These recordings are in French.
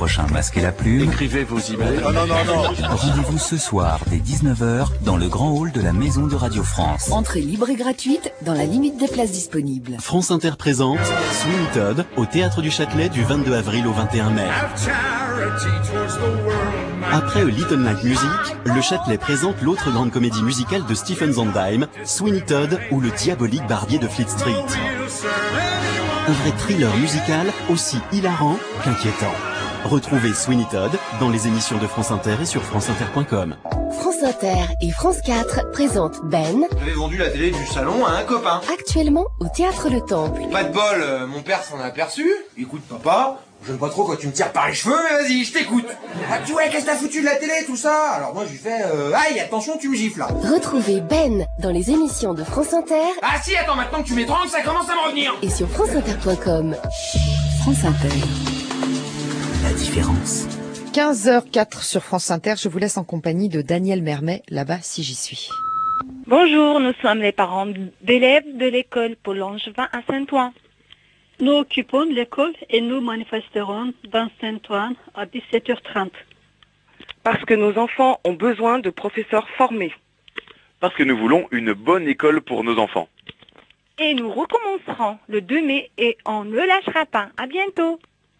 prochain Masque et la Plume. Écrivez vos emails. Non. Rendez-vous ce soir dès 19h dans le grand hall de la Maison de Radio France. Entrée libre et gratuite dans la limite des places disponibles. France Inter présente Sweeney Todd au Théâtre du Châtelet du 22 avril au 21 mai. Après A Little Night Music, le Châtelet présente l'autre grande comédie musicale de Stephen Sondheim, Sweeney Todd ou le diabolique barbier de Fleet Street. Un vrai thriller musical aussi hilarant qu'inquiétant. Retrouvez Sweeney Todd dans les émissions de France Inter et sur franceinter.com. France Inter et France 4 présentent Ben. J'avais vendu la télé du salon à un copain. Actuellement au Théâtre Le Temple. Pas de bol, mon père s'en a aperçu. Écoute papa, j'aime pas trop quand tu me tires par les cheveux, mais vas-y, je t'écoute. Ah tu vois, qu'est-ce que t'as foutu de la télé, tout ça? Alors moi je lui fais, aïe, attention, tu me gifles là. Retrouvez Ben dans les émissions de France Inter. Ah si, attends, maintenant que tu m'étrangles, ça commence à me revenir. Et sur franceinter.com. France Inter. La différence. 15h04 sur France Inter, je vous laisse en compagnie de Daniel Mermet, là-bas si j'y suis. Bonjour, nous sommes les parents d'élèves de l'école Paul Langevin à Saint-Ouen. Nous occupons l'école et nous manifesterons dans Saint-Ouen à 17h30. Parce que nos enfants ont besoin de professeurs formés. Parce que nous voulons une bonne école pour nos enfants. Et nous recommencerons le 2 mai et on ne lâchera pas. À bientôt.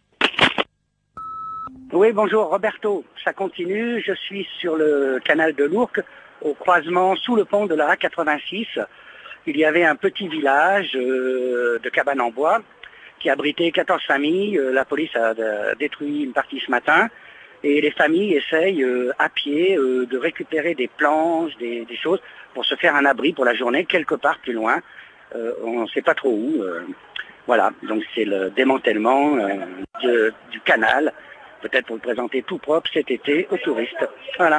Oui, bonjour Roberto, ça continue, je suis sur le canal de l'Ourcq, au croisement sous le pont de la A86. Il y avait un petit village de cabanes en bois qui abritait 14 familles. La police a détruit une partie ce matin et les familles essayent à pied de récupérer des planches, des choses pour se faire un abri pour la journée quelque part plus loin. On ne sait pas trop où. Voilà, donc c'est le démantèlement du canal. Peut-être pour le présenter tout propre cet été aux touristes. Voilà.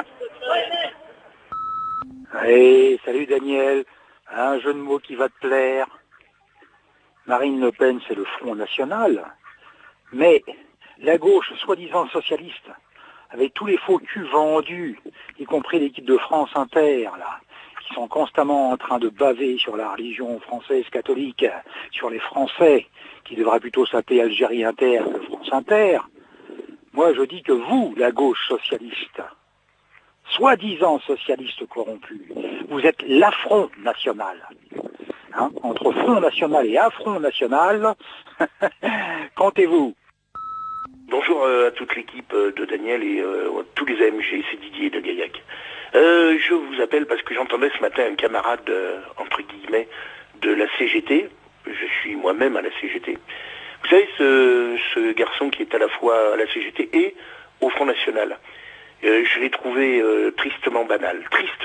Hey, salut Daniel. Un jeu de mots qui va te plaire. Marine Le Pen, c'est le Front National. Mais la gauche, soi-disant socialiste, avec tous les faux culs vendus, y compris l'équipe de France Inter, là, qui sont constamment en train de baver sur la religion française catholique, sur les Français, qui devraient plutôt s'appeler Algérie Inter que France Inter. Moi, je dis que vous, la gauche socialiste, soi-disant socialiste corrompu, vous êtes l'affront national. Hein, entre Front National et affront national, comptez-vous. Bonjour à toute l'équipe de Daniel et tous les AMG, c'est Didier de Gaillac. Je vous appelle parce que j'entendais ce matin un camarade, entre guillemets, de la CGT. Je suis moi-même à la CGT. Vous savez, ce garçon qui est à la fois à la CGT et au Front National, je l'ai trouvé tristement banal,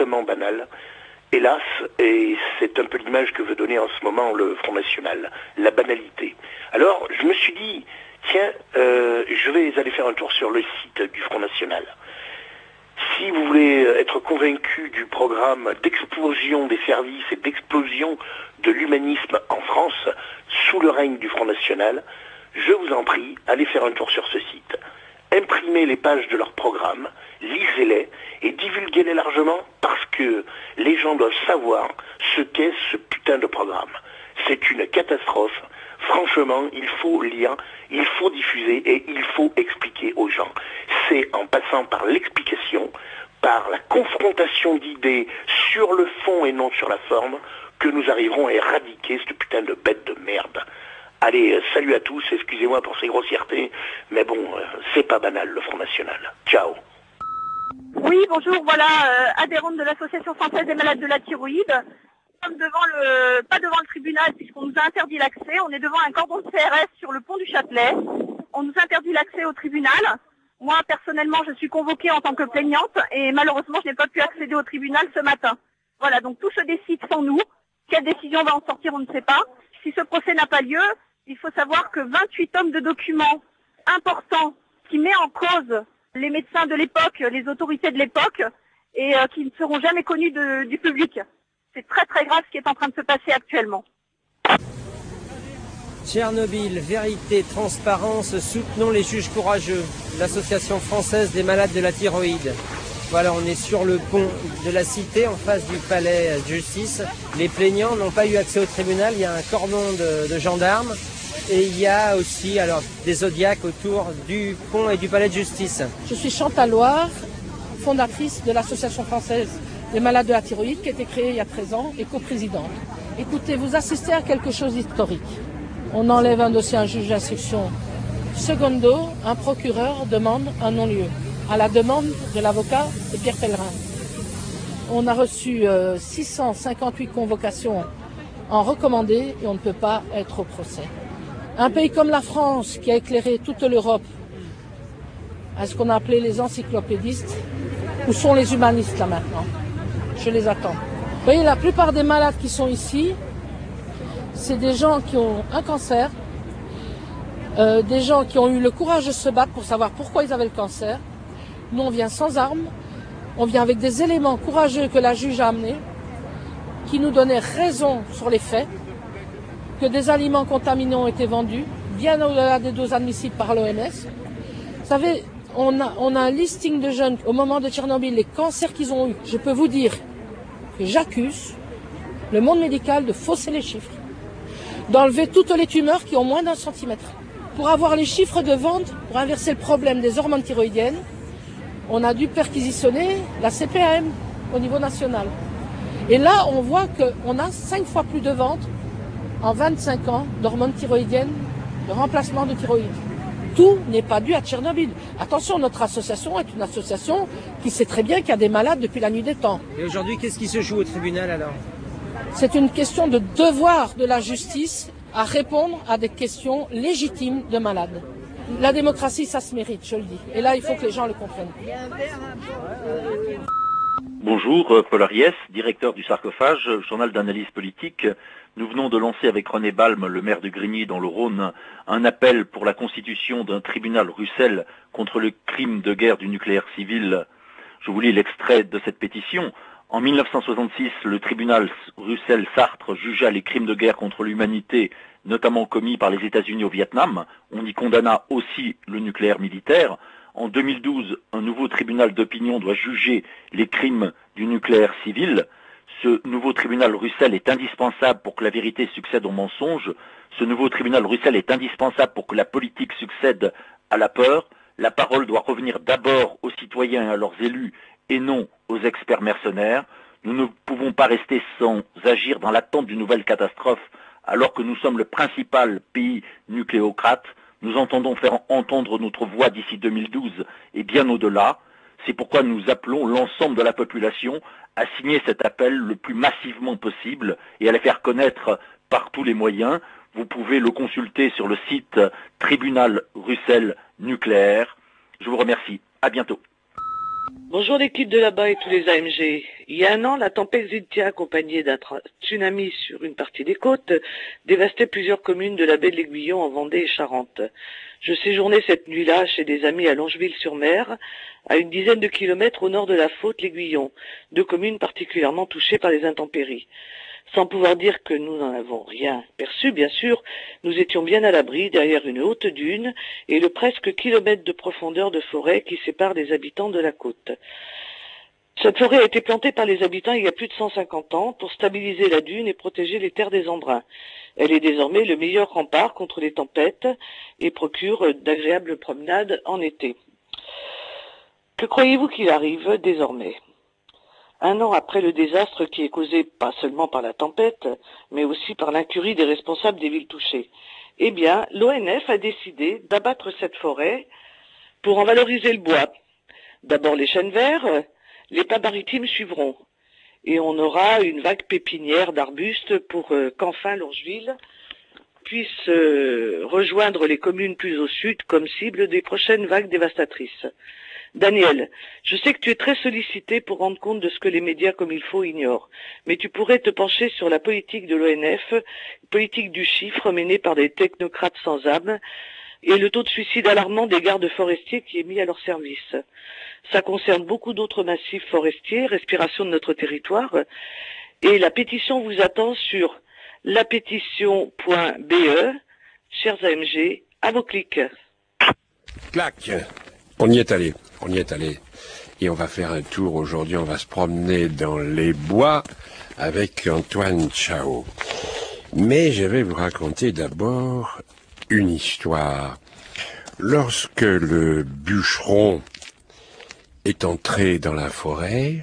hélas, et c'est un peu l'image que veut donner en ce moment le Front National, la banalité. Alors, je me suis dit, tiens, je vais aller faire un tour sur le site du Front National. Si vous voulez être convaincu du programme d'explosion des services et d'explosion de l'humanisme en France, sous le règne du Front National, je vous en prie, allez faire un tour sur ce site. Imprimez les pages de leur programme, lisez-les et divulguez-les largement parce que les gens doivent savoir ce qu'est ce putain de programme. C'est une catastrophe. Franchement, il faut lire, il faut diffuser et il faut expliquer aux gens. C'est en passant par l'explication, par la confrontation d'idées sur le fond et non sur la forme, que nous arriverons à éradiquer cette putain de bête de merde. Allez, salut à tous, excusez-moi pour ces grossièretés, mais bon, c'est pas banal le Front National. Ciao. Oui, bonjour, voilà, adhérente de l'Association française des malades de la thyroïde. Nous sommes pas devant le tribunal puisqu'on nous a interdit l'accès, on est devant un cordon de CRS sur le pont du Châtelet. On nous interdit l'accès au tribunal. Moi, personnellement, je suis convoquée en tant que plaignante et malheureusement, je n'ai pas pu accéder au tribunal ce matin. Voilà, donc tout se décide sans nous. Quelle décision va en sortir, on ne sait pas. Si ce procès n'a pas lieu, il faut savoir que 28 tomes de documents importants qui met en cause les médecins de l'époque, les autorités de l'époque, et qui ne seront jamais connus du public. C'est très très grave ce qui est en train de se passer actuellement. Tchernobyl, vérité, transparence, soutenons les juges courageux, l'Association française des malades de la thyroïde. Voilà, on est sur le pont de la Cité, en face du palais de justice. Les plaignants n'ont pas eu accès au tribunal, il y a un cordon de gendarmes. Et il y a aussi des zodiacs autour du pont et du palais de justice. Je suis Chantal Loire, fondatrice de l'Association française des malades de la thyroïde qui a été créée il y a 13 ans et coprésidente. Écoutez, vous assistez à quelque chose d'historique. On enlève un dossier à un juge d'instruction. Secondo, un procureur demande un non-lieu à la demande de l'avocat de Pierre Pellegrin. On a reçu 658 convocations en recommandé et on ne peut pas être au procès. Un pays comme la France qui a éclairé toute l'Europe à ce qu'on a appelé les encyclopédistes, où sont les humanistes là maintenant? Je les attends. Vous voyez, la plupart des malades qui sont ici, c'est des gens qui ont un cancer, des gens qui ont eu le courage de se battre pour savoir pourquoi ils avaient le cancer. Nous, on vient sans armes, on vient avec des éléments courageux que la juge a amenés, qui nous donnaient raison sur les faits, que des aliments contaminés ont été vendus, bien au-delà des doses admissibles par l'OMS. Vous savez, on a un listing de jeunes, au moment de Tchernobyl, les cancers qu'ils ont eus. Je peux vous dire que j'accuse le monde médical de fausser les chiffres, d'enlever toutes les tumeurs qui ont moins d'1 centimètre. Pour avoir les chiffres de vente, pour inverser le problème des hormones thyroïdiennes, on a dû perquisitionner la CPAM au niveau national. Et là, on voit qu'on a 5 fois plus de ventes en 25 ans d'hormones thyroïdiennes, de remplacement de thyroïde. Tout n'est pas dû à Tchernobyl. Attention, notre association est une association qui sait très bien qu'il y a des malades depuis la nuit des temps. Et aujourd'hui, qu'est-ce qui se joue au tribunal alors? C'est une question de devoir de la justice à répondre à des questions légitimes de malades. La démocratie, ça se mérite, je le dis. Et là, il faut que les gens le comprennent. Bonjour, Paul Ariès, directeur du Sarcophage, journal d'analyse politique. Nous venons de lancer avec René Balme, le maire de Grigny dans le Rhône, un appel pour la constitution d'un tribunal Russell contre le crime de guerre du nucléaire civil. Je vous lis l'extrait de cette pétition. En 1966, le tribunal Russell-Sartre jugea les crimes de guerre contre l'humanité, notamment commis par les États-Unis au Vietnam. On y condamna aussi le nucléaire militaire. En 2012, un nouveau tribunal d'opinion doit juger les crimes du nucléaire civil. Ce nouveau tribunal Russell est indispensable pour que la vérité succède au mensonge. Ce nouveau tribunal Russell est indispensable pour que la politique succède à la peur. La parole doit revenir d'abord aux citoyens et à leurs élus et non aux experts mercenaires. Nous ne pouvons pas rester sans agir dans l'attente d'une nouvelle catastrophe alors que nous sommes le principal pays nucléocrate. Nous entendons faire entendre notre voix d'ici 2012 et bien au-delà. C'est pourquoi nous appelons l'ensemble de la population à signer cet appel le plus massivement possible et à le faire connaître par tous les moyens. Vous pouvez le consulter sur le site Tribunal Russell Nucléaire. Je vous remercie. À bientôt. Bonjour l'équipe de là-bas et tous les AMG. Il y a 1 an, la tempête Xynthia, accompagnée d'un tsunami sur une partie des côtes, dévastait plusieurs communes de la baie de l'Aiguillon en Vendée et Charente. Je séjournais cette nuit-là chez des amis à Longeville-sur-Mer, à une dizaine de kilomètres au nord de la Faute, l'Aiguillon, 2 communes particulièrement touchées par les intempéries. Sans pouvoir dire que nous n'en avons rien perçu, bien sûr, nous étions bien à l'abri derrière une haute dune et le presque kilomètre de profondeur de forêt qui sépare les habitants de la côte. Cette forêt a été plantée par les habitants il y a plus de 150 ans pour stabiliser la dune et protéger les terres des embruns. Elle est désormais le meilleur rempart contre les tempêtes et procure d'agréables promenades en été. Que croyez-vous qu'il arrive désormais ? 1 an après le désastre qui est causé pas seulement par la tempête, mais aussi par l'incurie des responsables des villes touchées, eh bien, l'ONF a décidé d'abattre cette forêt pour en valoriser le bois. D'abord les chênes verts, les pins maritimes suivront. Et on aura une vague pépinière d'arbustes pour qu'enfin Longeville puisse rejoindre les communes plus au sud comme cible des prochaines vagues dévastatrices. Daniel, je sais que tu es très sollicité pour rendre compte de ce que les médias comme il faut ignorent, mais tu pourrais te pencher sur la politique de l'ONF, politique du chiffre menée par des technocrates sans âme, et le taux de suicide alarmant des gardes forestiers qui est mis à leur service. Ça concerne beaucoup d'autres massifs forestiers, respiration de notre territoire, et la pétition vous attend sur lapétition.be, chers AMG, à vos clics. Clac. On y est allé. Et on va faire un tour aujourd'hui, on va se promener dans les bois avec Antoine Chao. Mais je vais vous raconter d'abord une histoire. Lorsque le bûcheron est entré dans la forêt,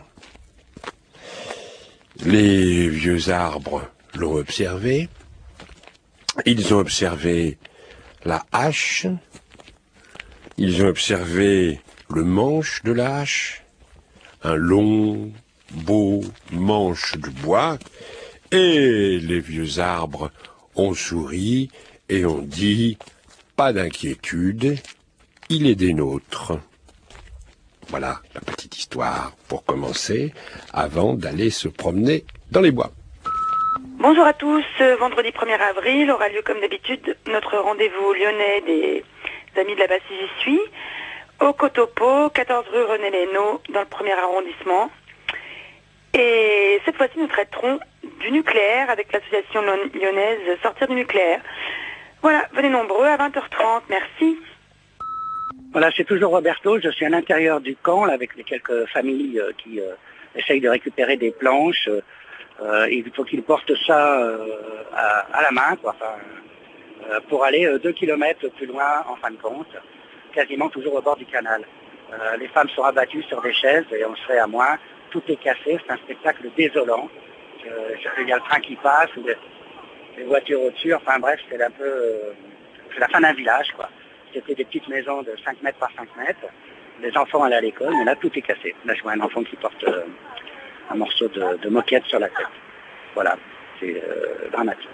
les vieux arbres l'ont observé. Ils ont observé la hache. Ils ont observé le manche de la hache. Un long, beau manche de bois. Et les vieux arbres ont souri et ont dit « Pas d'inquiétude, il est des nôtres ». Voilà la petite histoire pour commencer, avant d'aller se promener dans les bois. Bonjour à tous, vendredi 1er avril aura lieu comme d'habitude notre rendez-vous lyonnais des Amis de la Basse J'y suis, au Cotopo, 14 rue René Lénaud, dans le 1er arrondissement. Et cette fois-ci nous traiterons du nucléaire avec l'association lyonnaise Sortir du nucléaire. Voilà, venez nombreux à 20h30, merci. Voilà, c'est toujours Roberto, je suis à l'intérieur du camp là, avec les quelques familles qui essayent de récupérer des planches. Il faut qu'ils portent ça à la main, quoi, pour aller 2 kilomètres plus loin en fin de compte, quasiment toujours au bord du canal. Les femmes sont abattues sur des chaises et on serait à moins. Tout est cassé, c'est un spectacle désolant. Il y a le train qui passe, ou les voitures au-dessus, enfin bref, c'est un peu c'est la fin d'un village, quoi. C'était des petites maisons de 5 mètres par 5 mètres. Les enfants allaient à l'école, mais là tout est cassé. Là je vois un enfant qui porte un morceau de moquette sur la tête. Voilà, c'est dramatique.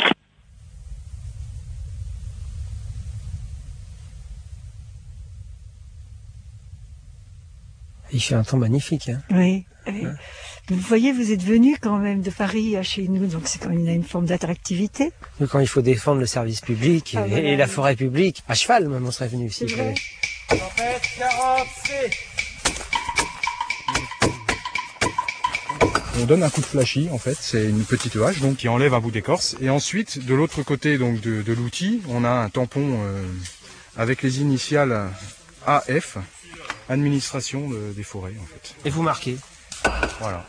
Il fait un temps magnifique. Hein. Oui. Hein? Vous voyez, vous êtes venu quand même de Paris à chez nous, donc c'est quand même une forme d'attractivité. Quand il faut défendre le service public et la forêt publique, à cheval même on serait venu ici. On donne un coup de flashy, en fait, c'est une petite hache donc qui enlève un bout d'écorce. Et ensuite, de l'autre côté donc de l'outil, on a un tampon avec les initiales AF, administration des forêts en fait. Et vous marquez. Voilà.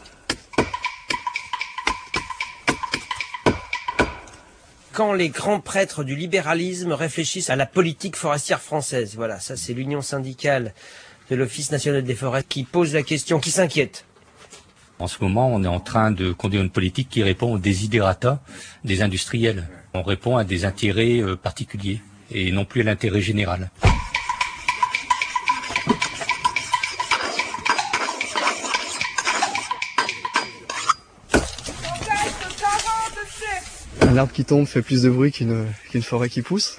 Quand les grands prêtres du libéralisme réfléchissent à la politique forestière française. Voilà, ça c'est l'union syndicale de l'Office national des forêts qui pose la question, qui s'inquiète. En ce moment, on est en train de conduire une politique qui répond aux desiderata des industriels. On répond à des intérêts particuliers et non plus à l'intérêt général. Un arbre qui tombe fait plus de bruit qu'une forêt qui pousse.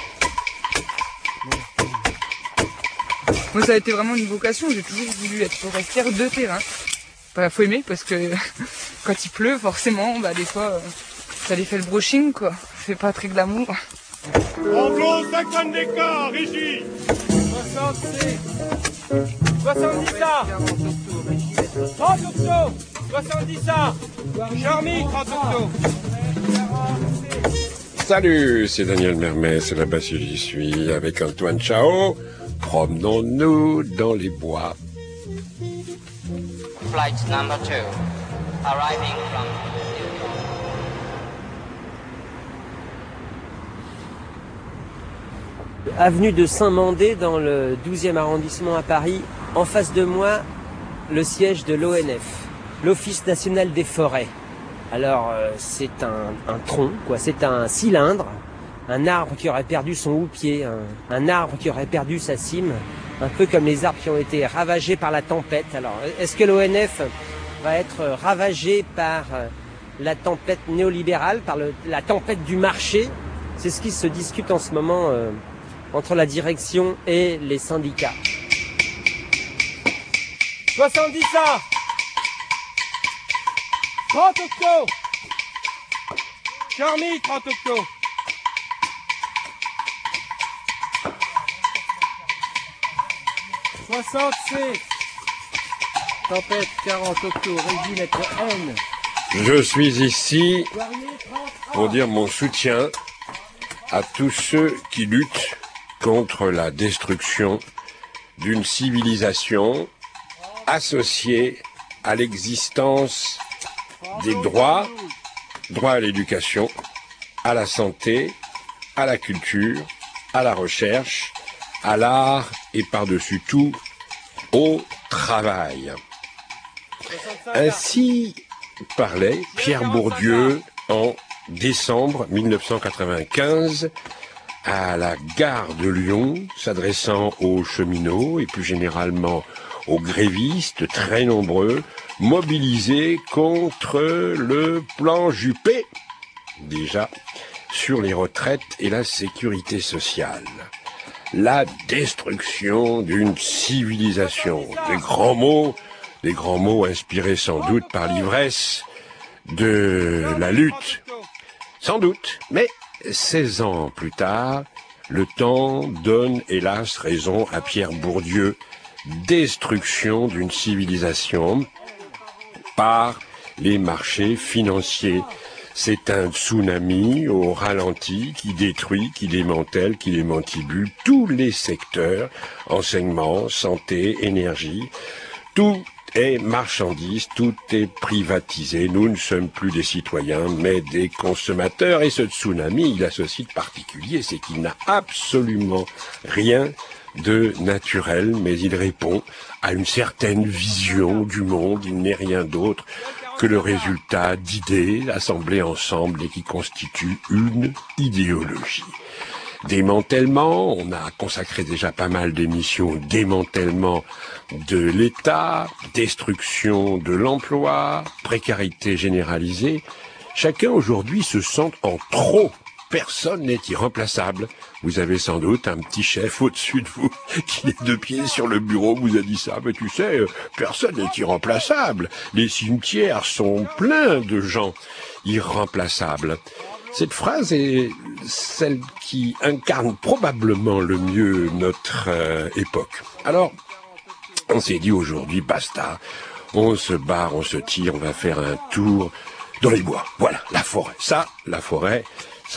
Moi, ça a été vraiment une vocation. J'ai toujours voulu être forestière de terrain. Faut aimer parce que quand il pleut, forcément, des fois, ça les fait le brushing, quoi. C'est pas très glamour. Enveloppe 50 d'écart, Régie 66 70 ça 30 octo 70 ça Charmy 30 octo. Salut, c'est Daniel Mermet, c'est la Basse J'y suis, avec Antoine Chao. Promenons-nous dans les bois. Flight number 2, arriving from Avenue de Saint-Mandé, dans le 12e arrondissement à Paris. En face de moi, le siège de l'ONF, l'Office national des forêts. Alors, c'est un tronc, quoi. C'est un cylindre, un arbre qui aurait perdu son houppier, un arbre qui aurait perdu sa cime, un peu comme les arbres qui ont été ravagés par la tempête. Alors, est-ce que l'ONF va être ravagé par la tempête néolibérale, par la tempête du marché? C'est ce qui se discute en ce moment entre la direction et les syndicats. 70 ça 30 octo Charmy 30 octo. Tempête 40 octo, Régie lettre N. Je suis ici pour dire mon soutien à tous ceux qui luttent contre la destruction d'une civilisation associée à l'existence des droits à l'éducation, à la santé, à la culture, à la recherche, à l'art et par-dessus tout, au travail. Ainsi parlait Pierre Bourdieu en décembre 1995 à la gare de Lyon, s'adressant aux cheminots et plus généralement aux grévistes très nombreux, mobilisés contre le plan Juppé, déjà, sur les retraites et la sécurité sociale. La destruction d'une civilisation. Des grands mots inspirés sans doute par l'ivresse de la lutte. Sans doute, mais 16 ans plus tard, le temps donne hélas raison à Pierre Bourdieu. Destruction d'une civilisation par les marchés financiers. C'est un tsunami au ralenti qui détruit, qui démantèle, qui démantibule tous les secteurs, enseignement, santé, énergie. Tout est marchandise, tout est privatisé. Nous ne sommes plus des citoyens, mais des consommateurs. Et ce tsunami, il a ceci de particulier, c'est qu'il n'a absolument rien de naturel, mais il répond à une certaine vision du monde. Il n'est rien d'autre que le résultat d'idées assemblées ensemble et qui constituent une idéologie. Démantèlement, on a consacré déjà pas mal d'émissions au démantèlement de l'État, destruction de l'emploi, précarité généralisée. Chacun aujourd'hui se sent en trop. Personne n'est irremplaçable. Vous avez sans doute un petit chef au-dessus de vous qui est de pied sur le bureau, vous a dit ça. Mais tu sais, personne n'est irremplaçable. Les cimetières sont pleins de gens irremplaçables. Cette phrase est celle qui incarne probablement le mieux notre époque. Alors, on s'est dit aujourd'hui, basta, on se barre, on se tire, on va faire un tour dans les bois. Voilà, la forêt. Ça, la forêt,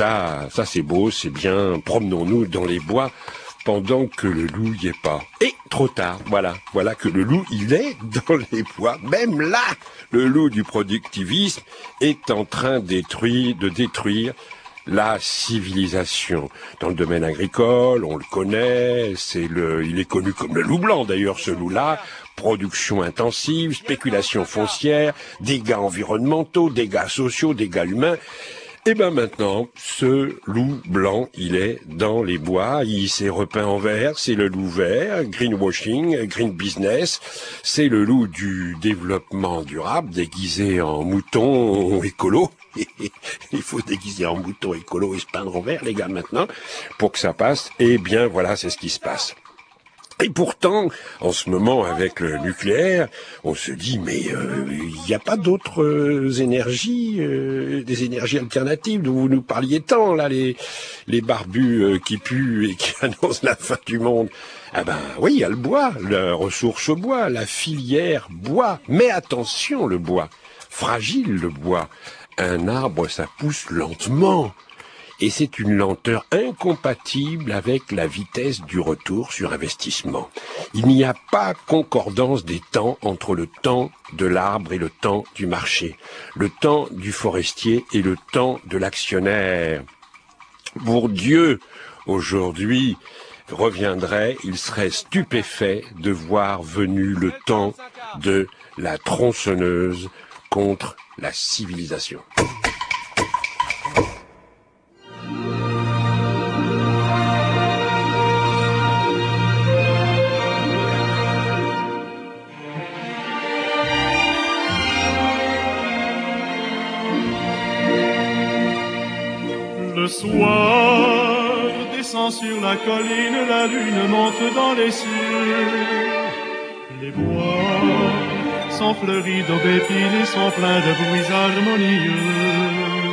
ça c'est beau, c'est bien. Promenons-nous dans les bois pendant que le loup y est pas. Et trop tard, voilà que le loup, il est dans les bois. Même là, le loup du productivisme est en train de détruire la civilisation. Dans le domaine agricole, on le connaît, il est connu comme le loup blanc d'ailleurs, ce loup-là. Production intensive, spéculation foncière, dégâts environnementaux, dégâts sociaux, dégâts humains. Et ben maintenant, ce loup blanc, il est dans les bois, il s'est repeint en vert, c'est le loup vert, greenwashing, green business, c'est le loup du développement durable, déguisé en mouton écolo. Il faut se déguiser en mouton écolo et se peindre en vert, les gars, maintenant, pour que ça passe. Eh bien, voilà, c'est ce qui se passe. Et pourtant, en ce moment, avec le nucléaire, on se dit, mais il n'y a pas d'autres énergies, des énergies alternatives dont vous nous parliez tant, là, les barbus qui puent et qui annoncent la fin du monde. Ah ben oui, il y a le bois, la ressource bois, la filière bois. Mais attention, le bois, fragile le bois. Un arbre, ça pousse lentement. Et c'est une lenteur incompatible avec la vitesse du retour sur investissement. Il n'y a pas concordance des temps entre le temps de l'arbre et le temps du marché, le temps du forestier et le temps de l'actionnaire. Bourdieu, aujourd'hui, reviendrait, il serait stupéfait de voir venu le temps de la tronçonneuse contre la civilisation. Le soir descend sur la colline, la lune monte dans les cieux. Les bois sont fleuris d'aubépines et sont pleins de bruits harmonieux.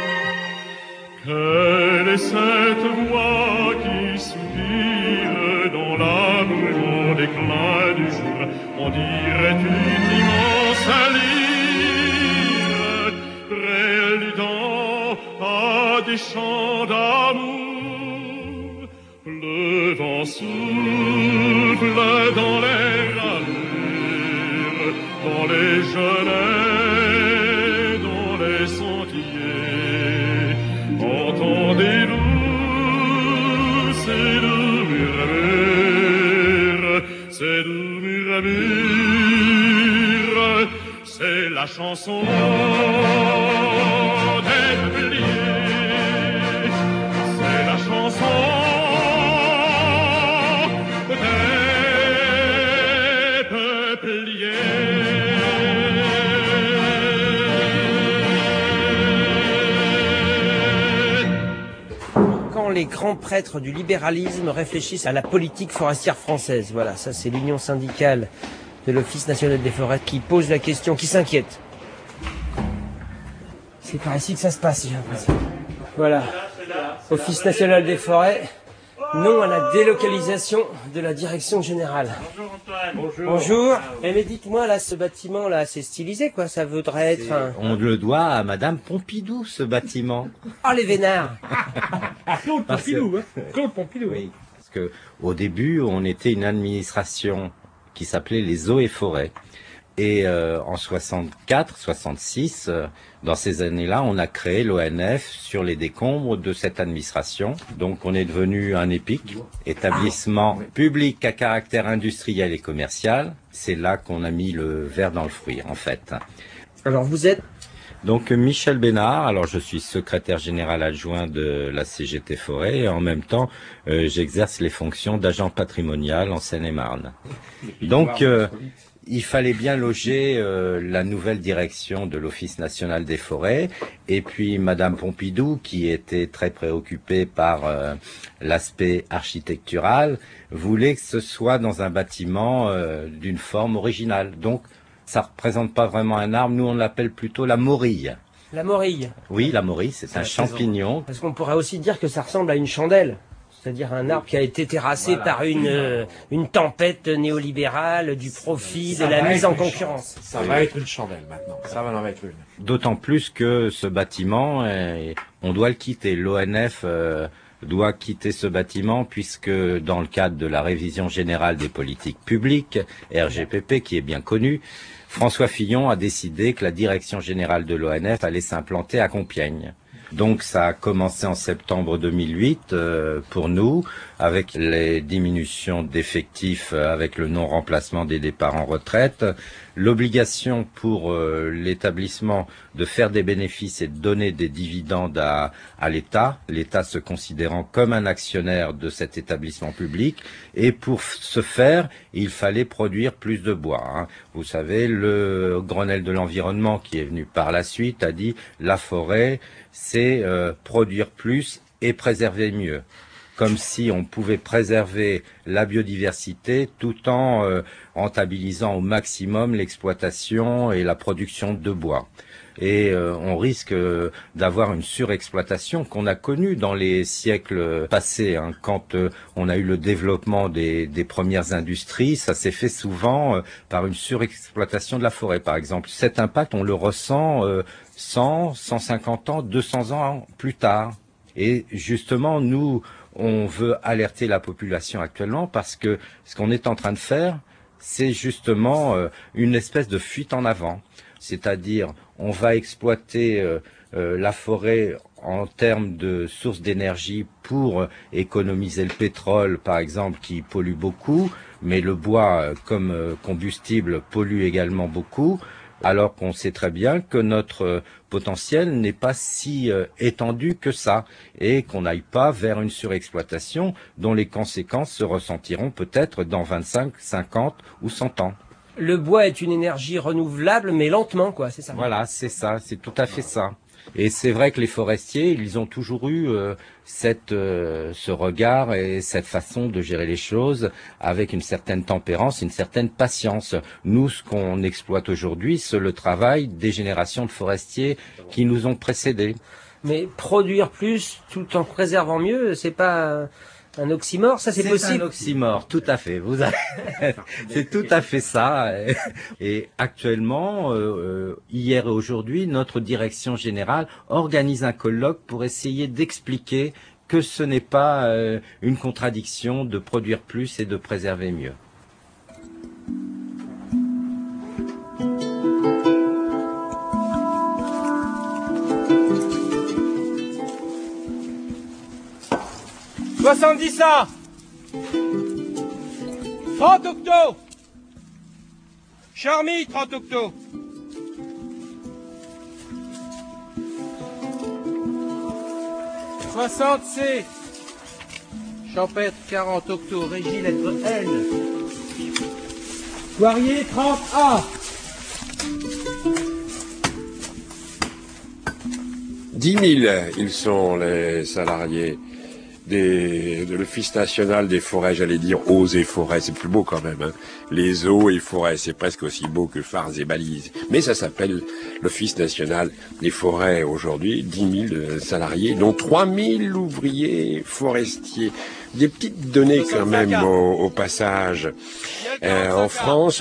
Quelle est cette voix qui soupire dans la brume d'éclat du jour? On dirait une immense lyre préludant à des chants d'amour. Le vent souffle dans les allures, dans les genêts, dans les sentiers. Entendez-vous c'est doux mur à mur, c'est la chanson des peupliers, c'est la chanson des peupliers. Quand les grands prêtres du libéralisme réfléchissent à la politique forestière française. Voilà, ça c'est l'union syndicale de l'Office national des forêts qui pose la question, qui s'inquiète. C'est par ici que ça se passe, j'ai l'impression. Voilà, Office national des forêts, non à la délocalisation de la direction générale. Bonjour Antoine. Bonjour. Eh mais dites-moi, là, ce bâtiment-là, c'est stylisé, quoi. Ça voudrait être un... On le doit à Madame Pompidou, ce bâtiment. Oh, les vénards. Claude Pompidou, hein. Claude Pompidou. Oui, parce que au début, on était une administration qui s'appelait les eaux et forêts. Et en 64, 66, dans ces années-là, on a créé l'ONF sur les décombres de cette administration. Donc on est devenu un EPIC, établissement public à caractère industriel et commercial. C'est là qu'on a mis le verre dans le fruit, en fait. Alors vous êtes? Donc Michel Bénard, alors je suis secrétaire général adjoint de la CGT Forêt et en même temps j'exerce les fonctions d'agent patrimonial en Seine-et-Marne. Donc il fallait bien loger la nouvelle direction de l'Office national des forêts et puis Madame Pompidou, qui était très préoccupée par l'aspect architectural, voulait que ce soit dans un bâtiment d'une forme originale. Donc ça représente pas vraiment un arbre, nous on l'appelle plutôt la morille. La morille. Oui, la morille, c'est un champignon. Parce qu'on pourrait aussi dire que ça ressemble à une chandelle. C'est-à-dire un arbre qui a été terrassé par une tempête néolibérale, du profit, de la mise en concurrence. Ça va être une chandelle maintenant, ça va en être une. D'autant plus que ce bâtiment, on doit le quitter. L'ONF doit quitter ce bâtiment puisque dans le cadre de la révision générale des politiques publiques, RGPP, qui est bien connue, François Fillon a décidé que la direction générale de l'ONF allait s'implanter à Compiègne. Donc ça a commencé en septembre 2008 pour nous, avec les diminutions d'effectifs, avec le non-remplacement des départs en retraite, l'obligation pour l'établissement de faire des bénéfices et de donner des dividendes à l'État, l'État se considérant comme un actionnaire de cet établissement public, et pour ce faire, il fallait produire plus de bois, hein. Vous savez, le Grenelle de l'environnement qui est venu par la suite a dit la forêt, c'est produire plus et préserver mieux. Comme si on pouvait préserver la biodiversité tout en rentabilisant au maximum l'exploitation et la production de bois. Et on risque d'avoir une surexploitation qu'on a connue dans les siècles passés, hein. Quand on a eu le développement des premières industries, ça s'est fait souvent par une surexploitation de la forêt, par exemple. Cet impact, on le ressent 100, 150 ans, 200 ans plus tard. Et justement, nous, on veut alerter la population actuellement parce que ce qu'on est en train de faire, c'est justement une espèce de fuite en avant. C'est-à-dire, on va exploiter la forêt en termes de sources d'énergie pour économiser le pétrole, par exemple, qui pollue beaucoup, mais le bois, comme combustible, pollue également beaucoup, alors qu'on sait très bien que notre potentiel n'est pas si étendu que ça, et qu'on n'aille pas vers une surexploitation dont les conséquences se ressentiront peut-être dans 25, 50 ou 100 ans. Le bois est une énergie renouvelable, mais lentement, quoi, c'est ça? Voilà, c'est ça, c'est tout à fait ça. Et c'est vrai que les forestiers, ils ont toujours eu ce regard et cette façon de gérer les choses avec une certaine tempérance, une certaine patience. Nous, ce qu'on exploite aujourd'hui, c'est le travail des générations de forestiers qui nous ont précédés. Mais produire plus tout en préservant mieux, c'est pas un oxymore, ça c'est possible? C'est un oxymore, tout à fait. Vous avez... c'est tout à fait ça. Et actuellement, hier et aujourd'hui, notre direction générale organise un colloque pour essayer d'expliquer que ce n'est pas une contradiction de produire plus et de préserver mieux. $70 ça. 30 octos. Charmy, 30 octos. « 60 C. Champêtre, 40 octos. Régie, lettre L. Poirier, 30 A. 10 000, ils sont les salariés de l'Office national des forêts, j'allais dire eaux et forêts, c'est plus beau quand même, hein. Les eaux et forêts, c'est presque aussi beau que phares et balises. Mais ça s'appelle l'Office national des forêts aujourd'hui, 10 000 salariés, dont 3 000 ouvriers forestiers. Des petites données quand même au passage. En France,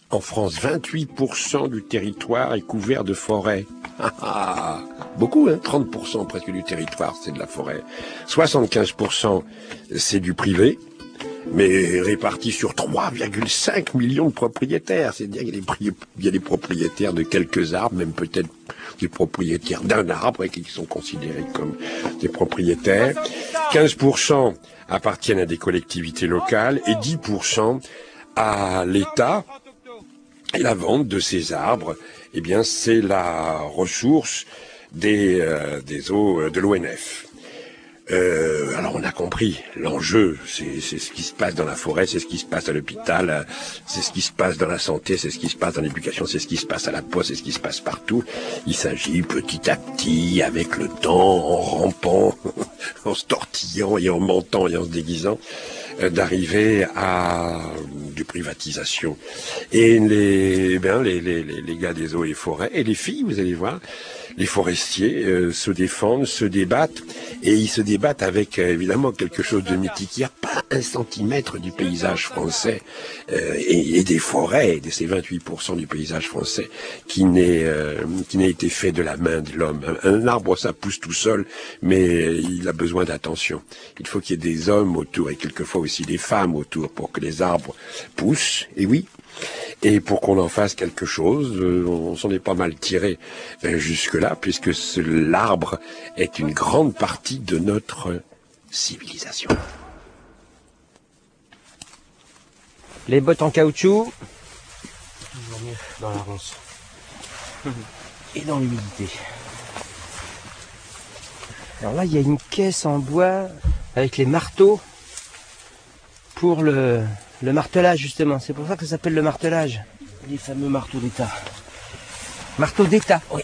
28% du territoire est couvert de forêts. Beaucoup, hein, 30% presque du territoire, c'est de la forêt. 75%, c'est du privé, mais réparti sur 3,5 millions de propriétaires. C'est-à-dire qu'il y a des propriétaires de quelques arbres, même peut-être des propriétaires d'un arbre, et qui sont considérés comme des propriétaires. 15% appartiennent à des collectivités locales et 10% à l'État. Et la vente de ces arbres, eh bien, c'est la ressource des eaux de l'ONF. Alors on a compris l'enjeu, c'est ce qui se passe dans la forêt, c'est ce qui se passe à l'hôpital, c'est ce qui se passe dans la santé, c'est ce qui se passe dans l'éducation, c'est ce qui se passe à la poste, c'est ce qui se passe partout. Il s'agit petit à petit, avec le temps, en rampant, en se tortillant et en mentant et en se déguisant, d'arriver à de privatisation. Et les gars des eaux et forêts, et les filles, vous allez voir, les forestiers se défendent, se débattent, et ils se débattent avec évidemment quelque chose de mythique. Il n'y a pas 1 centimètre du paysage français et des forêts, de ces 28% du paysage français qui n'a été fait de la main de l'homme. Un arbre, ça pousse tout seul, mais il a besoin d'attention. Il faut qu'il y ait des hommes autour et quelquefois aussi des femmes autour pour que les arbres poussent. Et oui. Et pour qu'on en fasse quelque chose, on s'en est pas mal tiré jusque-là, puisque l'arbre est une grande partie de notre civilisation. Les bottes en caoutchouc. Dans la ronce. Et dans l'humidité. Alors là, il y a une caisse en bois avec les marteaux pour le martelage, justement. C'est pour ça que ça s'appelle le martelage. Les fameux marteaux d'État. Marteau d'État, oui.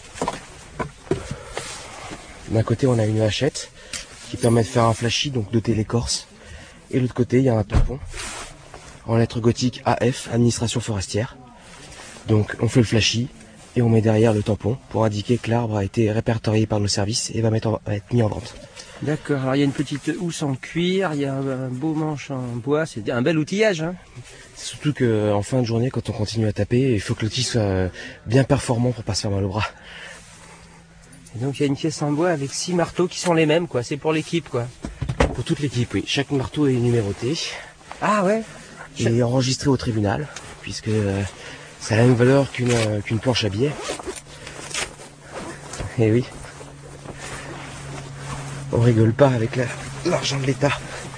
D'un côté, on a une hachette qui permet de faire un flashy, donc doter l'écorce. Et de l'autre côté, il y a un tampon en lettres gothiques AF, administration forestière. Donc, on fait le flashy et on met derrière le tampon pour indiquer que l'arbre a été répertorié par nos services et va être mis en vente. D'accord, alors il y a une petite housse en cuir, il y a un beau manche en bois, c'est un bel outillage, hein. Surtout qu'en fin de journée, quand on continue à taper, il faut que l'outil soit bien performant pour pas se faire mal au bras. Et donc il y a une pièce en bois avec 6 marteaux qui sont les mêmes, quoi. C'est pour l'équipe, quoi. Pour toute l'équipe, oui. Chaque marteau est numéroté. Ah ouais. Et enregistré au tribunal, puisque ça a la même valeur qu'une planche à billets. Et oui. On rigole pas avec l'argent de l'État.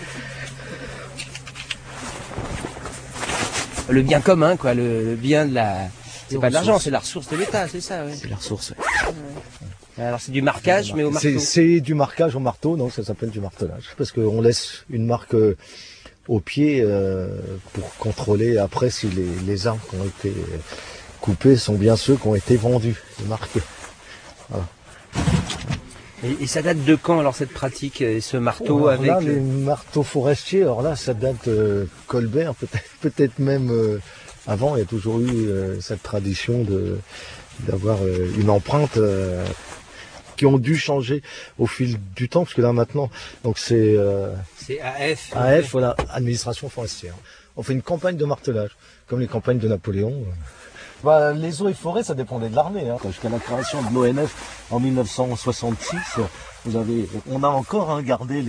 Le bien commun, quoi, le bien de la... C'est pas de l'argent, c'est la ressource de l'État, c'est ça, ouais. C'est la ressource, ouais. Alors c'est du marquage, mais au marteau. C'est du marquage au marteau, donc ça s'appelle du martelage. Parce qu'on laisse une marque au pied pour contrôler après si les arbres qui ont été coupés sont bien ceux qui ont été vendus, marqués. Voilà. Et ça date de quand alors cette pratique, ce marteau avec... Là, les marteaux forestiers, alors là ça date Colbert, peut-être même avant, il y a toujours eu cette tradition d'avoir une empreinte qui ont dû changer au fil du temps, parce que là maintenant, donc c'est AF. AF, voilà, administration forestière. On fait une campagne de martelage, comme les campagnes de Napoléon. Les eaux et forêts, ça dépendait de l'armée. Hein. Jusqu'à la création de l'ONF en 1966, on a encore gardé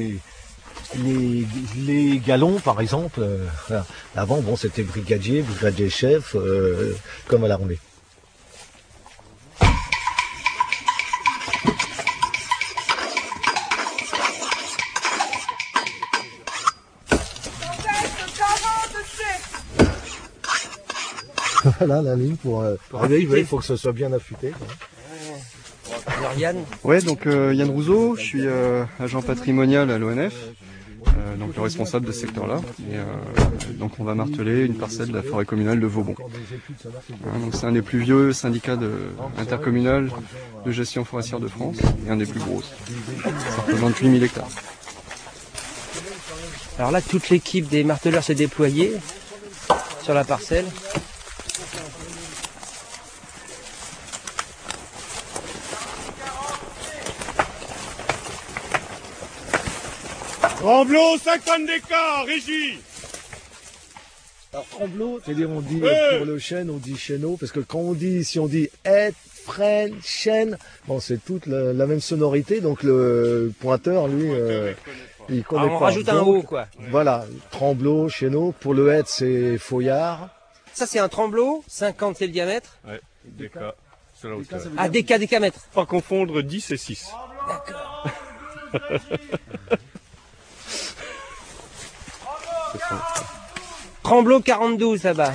les galons, par exemple. Avant, c'était brigadier chef, comme à l'armée. Voilà la ligne pour arriver, il faut que ce soit bien affûté. Alors Yann. Ouais, donc Yann Rousseau, je suis agent patrimonial à l'ONF, donc le responsable de ce secteur-là. Et donc on va marteler une parcelle de la forêt communale de Vaubon. Donc c'est un des plus vieux syndicats intercommunal de gestion forestière de France et un des plus gros. Ça représente 8000 hectares. Alors là, toute l'équipe des marteleurs s'est déployée sur la parcelle. Tremblot, 50 d'écart, régie. Alors Tremblot, c'est-à-dire on dit pour le chêne, on dit chêneau, parce que quand on dit, si on dit hêtre, frêne, chêne, bon c'est toute la même sonorité, donc le pointeur, lui, il connaît pas. On rajoute un O, quoi. Voilà, Tremblot, chêneau, pour le hêtre c'est feuillard. Ça c'est un tremblot, 50 c'est le diamètre. Ouais, déca, c'est la hauteur. Ah, décamètre. Pas confondre 10 et 6. D'accord. Tremblot 42 là-bas.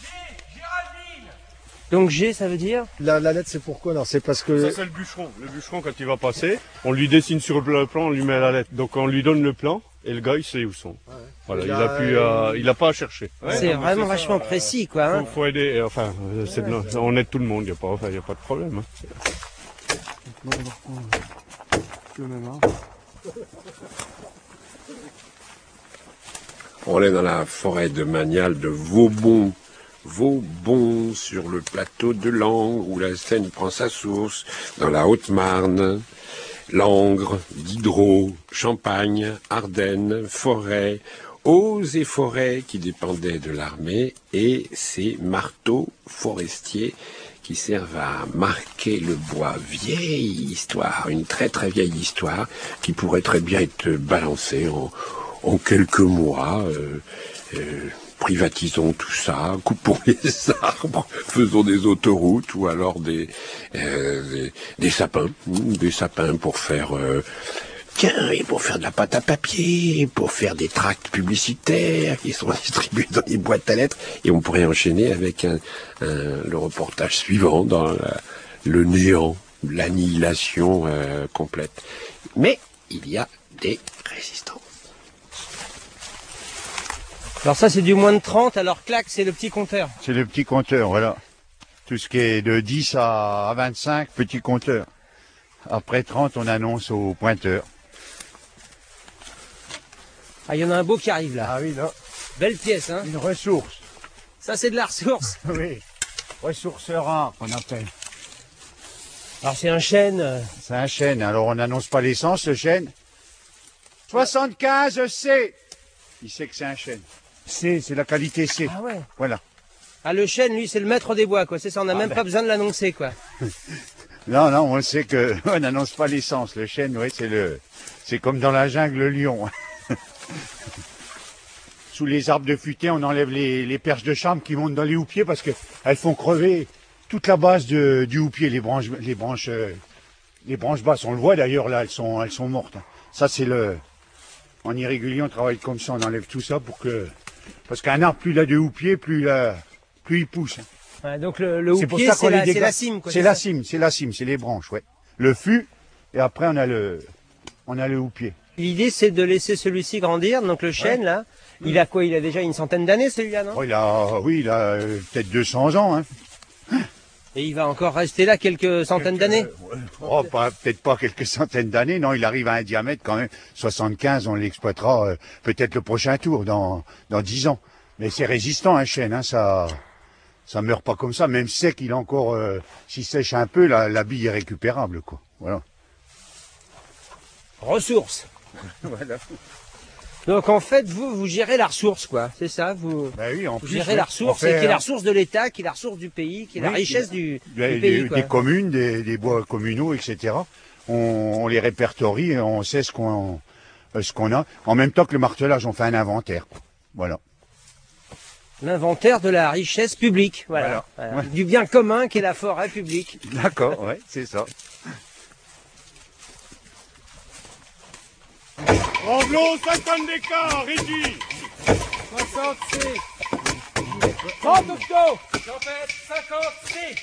Donc G, ça veut dire la lettre, c'est pourquoi? Alors c'est parce que... Ça, c'est le bûcheron. Le bûcheron, quand il va passer, on lui dessine sur le plan, on lui met la lettre. Donc on lui donne le plan, et le gars, il sait où sont. Ouais. Voilà, il a pas à chercher. C'est vraiment vachement précis, quoi. Hein. Faut aider, enfin, on aide tout le monde, il n'y a pas de problème. Hein. On est dans la forêt de Manial de Vaubon. Vaubon, sur le plateau de Langres, où la Seine prend sa source, dans la Haute-Marne. Langres, Diderot, Champagne, Ardennes, forêt, eaux et forêts qui dépendaient de l'armée, et ces marteaux forestiers qui servent à marquer le bois. Vieille histoire, une très très vieille histoire, qui pourrait très bien être balancée en quelques mois. Privatisons tout ça, coupons les arbres, faisons des autoroutes ou alors des sapins pour faire et pour faire de la pâte à papier, pour faire des tracts publicitaires qui sont distribués dans les boîtes à lettres, et on pourrait enchaîner avec le reportage suivant dans le néant, l'annihilation complète. Mais il y a des résistants. Alors ça c'est du moins de 30, alors clac c'est le petit compteur. C'est le petit compteur, voilà. Tout ce qui est de 10 à 25, petit compteur. Après 30, on annonce au pointeur. Ah, il y en a un beau qui arrive là. Ah oui, là. Belle pièce, hein. Une ressource. Ça c'est de la ressource. Oui, ressource rare qu'on appelle. Alors c'est un chêne. C'est un chêne, alors on n'annonce pas l'essence, le chêne. 75 C. Il sait que c'est un chêne. C, c'est la qualité C. Ah ouais. Voilà. Ah, le chêne, lui, c'est le maître des bois, quoi. C'est ça, on n'a même pas besoin de l'annoncer, quoi. Non, on sait que on n'annonce pas l'essence. Le chêne, oui, c'est comme dans la jungle, le lion. Sous les arbres de futaie, on enlève les perches de chambre qui montent dans les houppiers parce que elles font crever toute la base du houppier, les branches basses. On le voit d'ailleurs là, elles sont mortes. Ça, c'est en irrégulier, on travaille comme ça, on enlève tout ça parce qu'un arbre, plus il a de houppier, plus il pousse. Ouais, donc le houppier, c'est la cime, quoi. C'est la cime, c'est les branches, ouais. Le fût, et après on a le houppier. L'idée, c'est de laisser celui-ci grandir, donc le chêne, là. Il a quoi? Il a déjà une centaine d'années, celui-là, non? Oh, il a peut-être 200 ans, hein. Et il va encore rester là quelques centaines d'années? Oh, peut-être pas quelques centaines d'années, non, il arrive à un diamètre quand même. 75, on l'exploitera peut-être le prochain tour, dans 10 ans. Mais c'est résistant, un chêne, hein, ça meurt pas comme ça, même sec, il a encore, s'il sèche un peu, la bille est récupérable, quoi. Voilà. Ressources. Voilà. Donc en fait, vous gérez la ressource, quoi. C'est ça, vous gérez la ressource, qui est la ressource de l'État, qui est la ressource du pays, qui est la richesse du pays, quoi. Des communes, des bois communaux, etc. On les répertorie, et on sait ce qu'on a. En même temps que le martelage, on fait un inventaire. Voilà. L'inventaire de la richesse publique, voilà. Ouais. Du bien commun qu'est la forêt publique. D'accord, ouais, c'est ça. Tremblot, 50 d'écart, régie. 60 C. 30 octo. Champêtre, 56.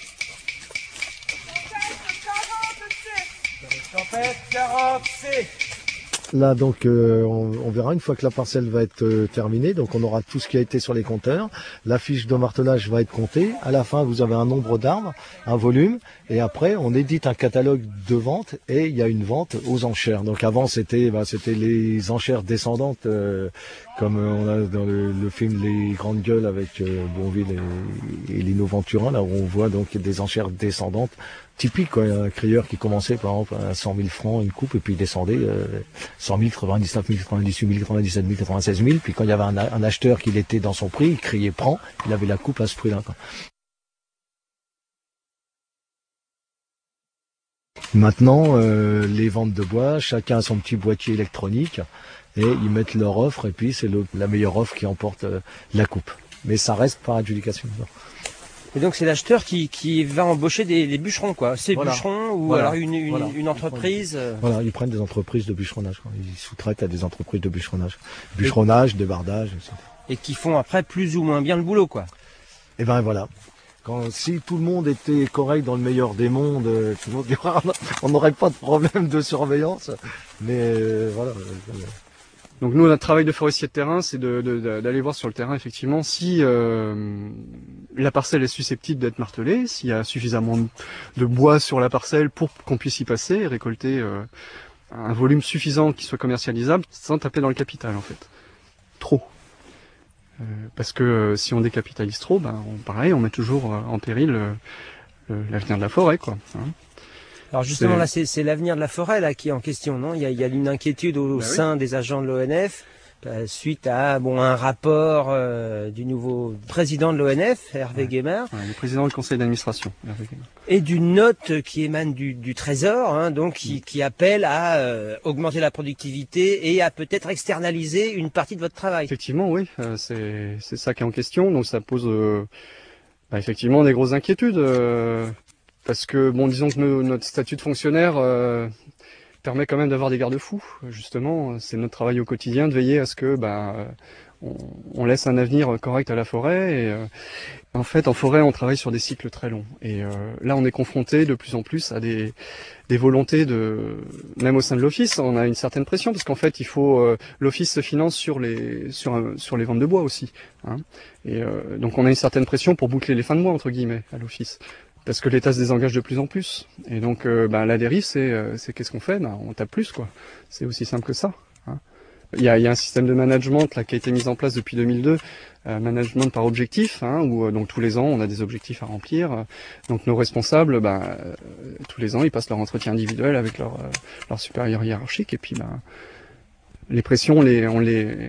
Champêtre, 46. Là, donc, on verra une fois que la parcelle va être terminée. Donc, on aura tout ce qui a été sur les compteurs. La fiche de martelage va être comptée. À la fin, vous avez un nombre d'arbres, un volume. Et après, on édite un catalogue de vente et il y a une vente aux enchères. Donc, avant, c'était les enchères descendantes, comme on a dans le film Les Grandes Gueules avec Bourvil et Lino Ventura, là où on voit donc des enchères descendantes. Typique, quoi. Un crieur qui commençait par exemple à 100 000 francs une coupe et puis il descendait 100 000, 99 000, 98 000, 97 000, 96 000. Puis quand il y avait un acheteur qui l'était dans son prix, il criait prends, il avait la coupe à ce prix-là, quoi. Maintenant, les ventes de bois, chacun a son petit boîtier électronique et ils mettent leur offre et puis c'est la meilleure offre qui emporte la coupe. Mais ça reste par adjudication. Et donc c'est l'acheteur qui va embaucher des bûcherons, quoi. C'est voilà. Bûcherons ou voilà. Alors une entreprise. Voilà, ils prennent des entreprises de bûcheronnage, quoi. Ils sous-traitent à des entreprises de bûcheronnage. Bûcheronnage, débardage, etc. Et qui font après plus ou moins bien le boulot, quoi. Et ben voilà. Si tout le monde était correct dans le meilleur des mondes, tout le monde dirait, on n'aurait pas de problème de surveillance. Mais voilà. Donc nous, notre travail de forestier de terrain, c'est d'aller voir sur le terrain effectivement si la parcelle est susceptible d'être martelée, s'il y a suffisamment de bois sur la parcelle pour qu'on puisse y passer et récolter un volume suffisant qui soit commercialisable sans taper dans le capital en fait. Trop. Parce que si on décapitalise trop, pareil, on met toujours en péril l'avenir de la forêt, quoi. Hein. Alors justement là, c'est l'avenir de la forêt là qui est en question, non ? Il y a une inquiétude au sein des agents de l'ONF suite à un rapport du nouveau président de l'ONF, Hervé Guémard, le président du conseil d'administration, Hervé Guémard, et d'une note qui émane du Trésor, hein, donc qui appelle à augmenter la productivité et à peut-être externaliser une partie de votre travail. Effectivement, oui, c'est ça qui est en question. Donc ça pose effectivement des grosses inquiétudes. Parce que, disons que notre statut de fonctionnaire permet quand même d'avoir des garde-fous. Justement, c'est notre travail au quotidien de veiller à ce que on laisse un avenir correct à la forêt. Et en fait, en forêt, on travaille sur des cycles très longs. Et là, on est confronté de plus en plus à des volontés même au sein de l'office, on a une certaine pression parce qu'en fait, il faut l'office se finance sur les ventes de bois aussi. Hein. Et donc, on a une certaine pression pour boucler les fins de mois entre guillemets à l'office. Parce que l'État se désengage de plus en plus. Et donc, la dérive, c'est qu'est-ce qu'on fait ? On tape plus, quoi. C'est aussi simple que ça. Hein. Il y a un système de management là, qui a été mis en place depuis 2002, management par objectif, hein, où donc tous les ans, on a des objectifs à remplir. Donc nos responsables, tous les ans, ils passent leur entretien individuel avec leur supérieur hiérarchique. Et puis, les pressions, on les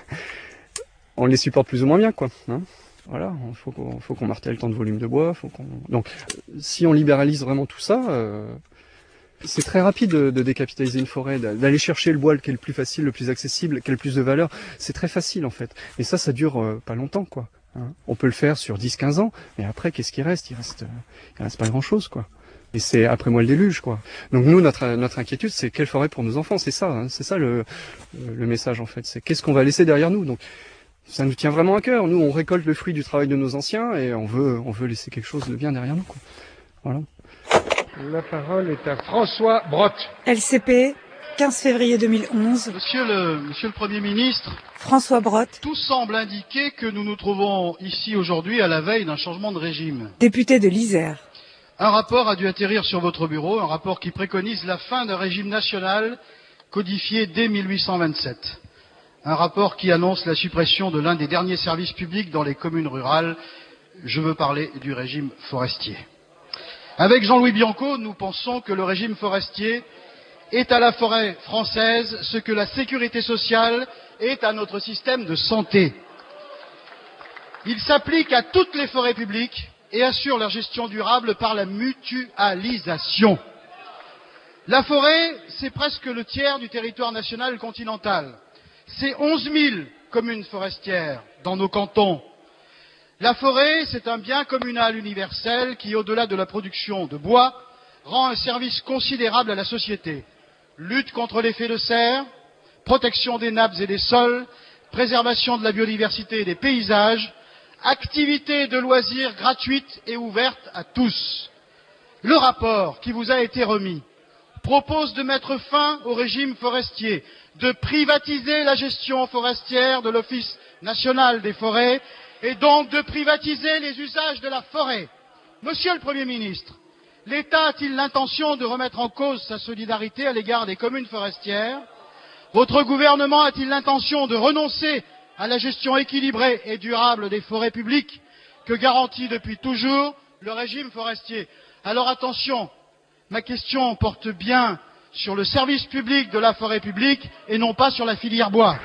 supporte plus ou moins bien, quoi. Hein. Voilà, il faut qu'on martèle tant de volume de bois, donc si on libéralise vraiment tout ça, c'est très rapide de décapitaliser une forêt, d'aller chercher le bois qui est le plus facile, le plus accessible, qui a le plus de valeur, c'est très facile en fait. Et ça dure pas longtemps, quoi. Hein. On peut le faire sur 10-15 ans, mais après qu'est-ce qui reste ? Il reste pas grand-chose, quoi. Et c'est après moi le déluge, quoi. Donc nous, notre inquiétude, c'est quelle forêt pour nos enfants, c'est ça le message en fait, c'est qu'est-ce qu'on va laisser derrière nous. Donc ça nous tient vraiment à cœur. Nous, on récolte le fruit du travail de nos anciens et on veut laisser quelque chose de bien derrière nous, quoi. Voilà. La parole est à François Brotte. LCP, 15 février 2011. Monsieur le Premier ministre. François Brotte. Tout semble indiquer que nous nous trouvons ici aujourd'hui à la veille d'un changement de régime. Député de l'Isère. Un rapport a dû atterrir sur votre bureau, un rapport qui préconise la fin d'un régime national codifié dès 1827. Un rapport qui annonce la suppression de l'un des derniers services publics dans les communes rurales. Je veux parler du régime forestier. Avec Jean-Louis Bianco, nous pensons que le régime forestier est à la forêt française ce que la sécurité sociale est à notre système de santé. Il s'applique à toutes les forêts publiques et assure leur gestion durable par la mutualisation. La forêt, c'est presque le tiers du territoire national continental. C'est 11 000 communes forestières dans nos cantons. La forêt, c'est un bien communal universel qui, au-delà de la production de bois, rend un service considérable à la société. Lutte contre l'effet de serre, protection des nappes et des sols, préservation de la biodiversité et des paysages, activités de loisirs gratuites et ouvertes à tous. Le rapport qui vous a été remis propose de mettre fin au régime forestier, de privatiser la gestion forestière de l'Office national des forêts et donc de privatiser les usages de la forêt. Monsieur le Premier ministre, l'État a-t-il l'intention de remettre en cause sa solidarité à l'égard des communes forestières? Votre gouvernement a-t-il l'intention de renoncer à la gestion équilibrée et durable des forêts publiques que garantit depuis toujours le régime forestier? Alors attention, ma question porte bien sur le service public de la forêt publique et non pas sur la filière bois.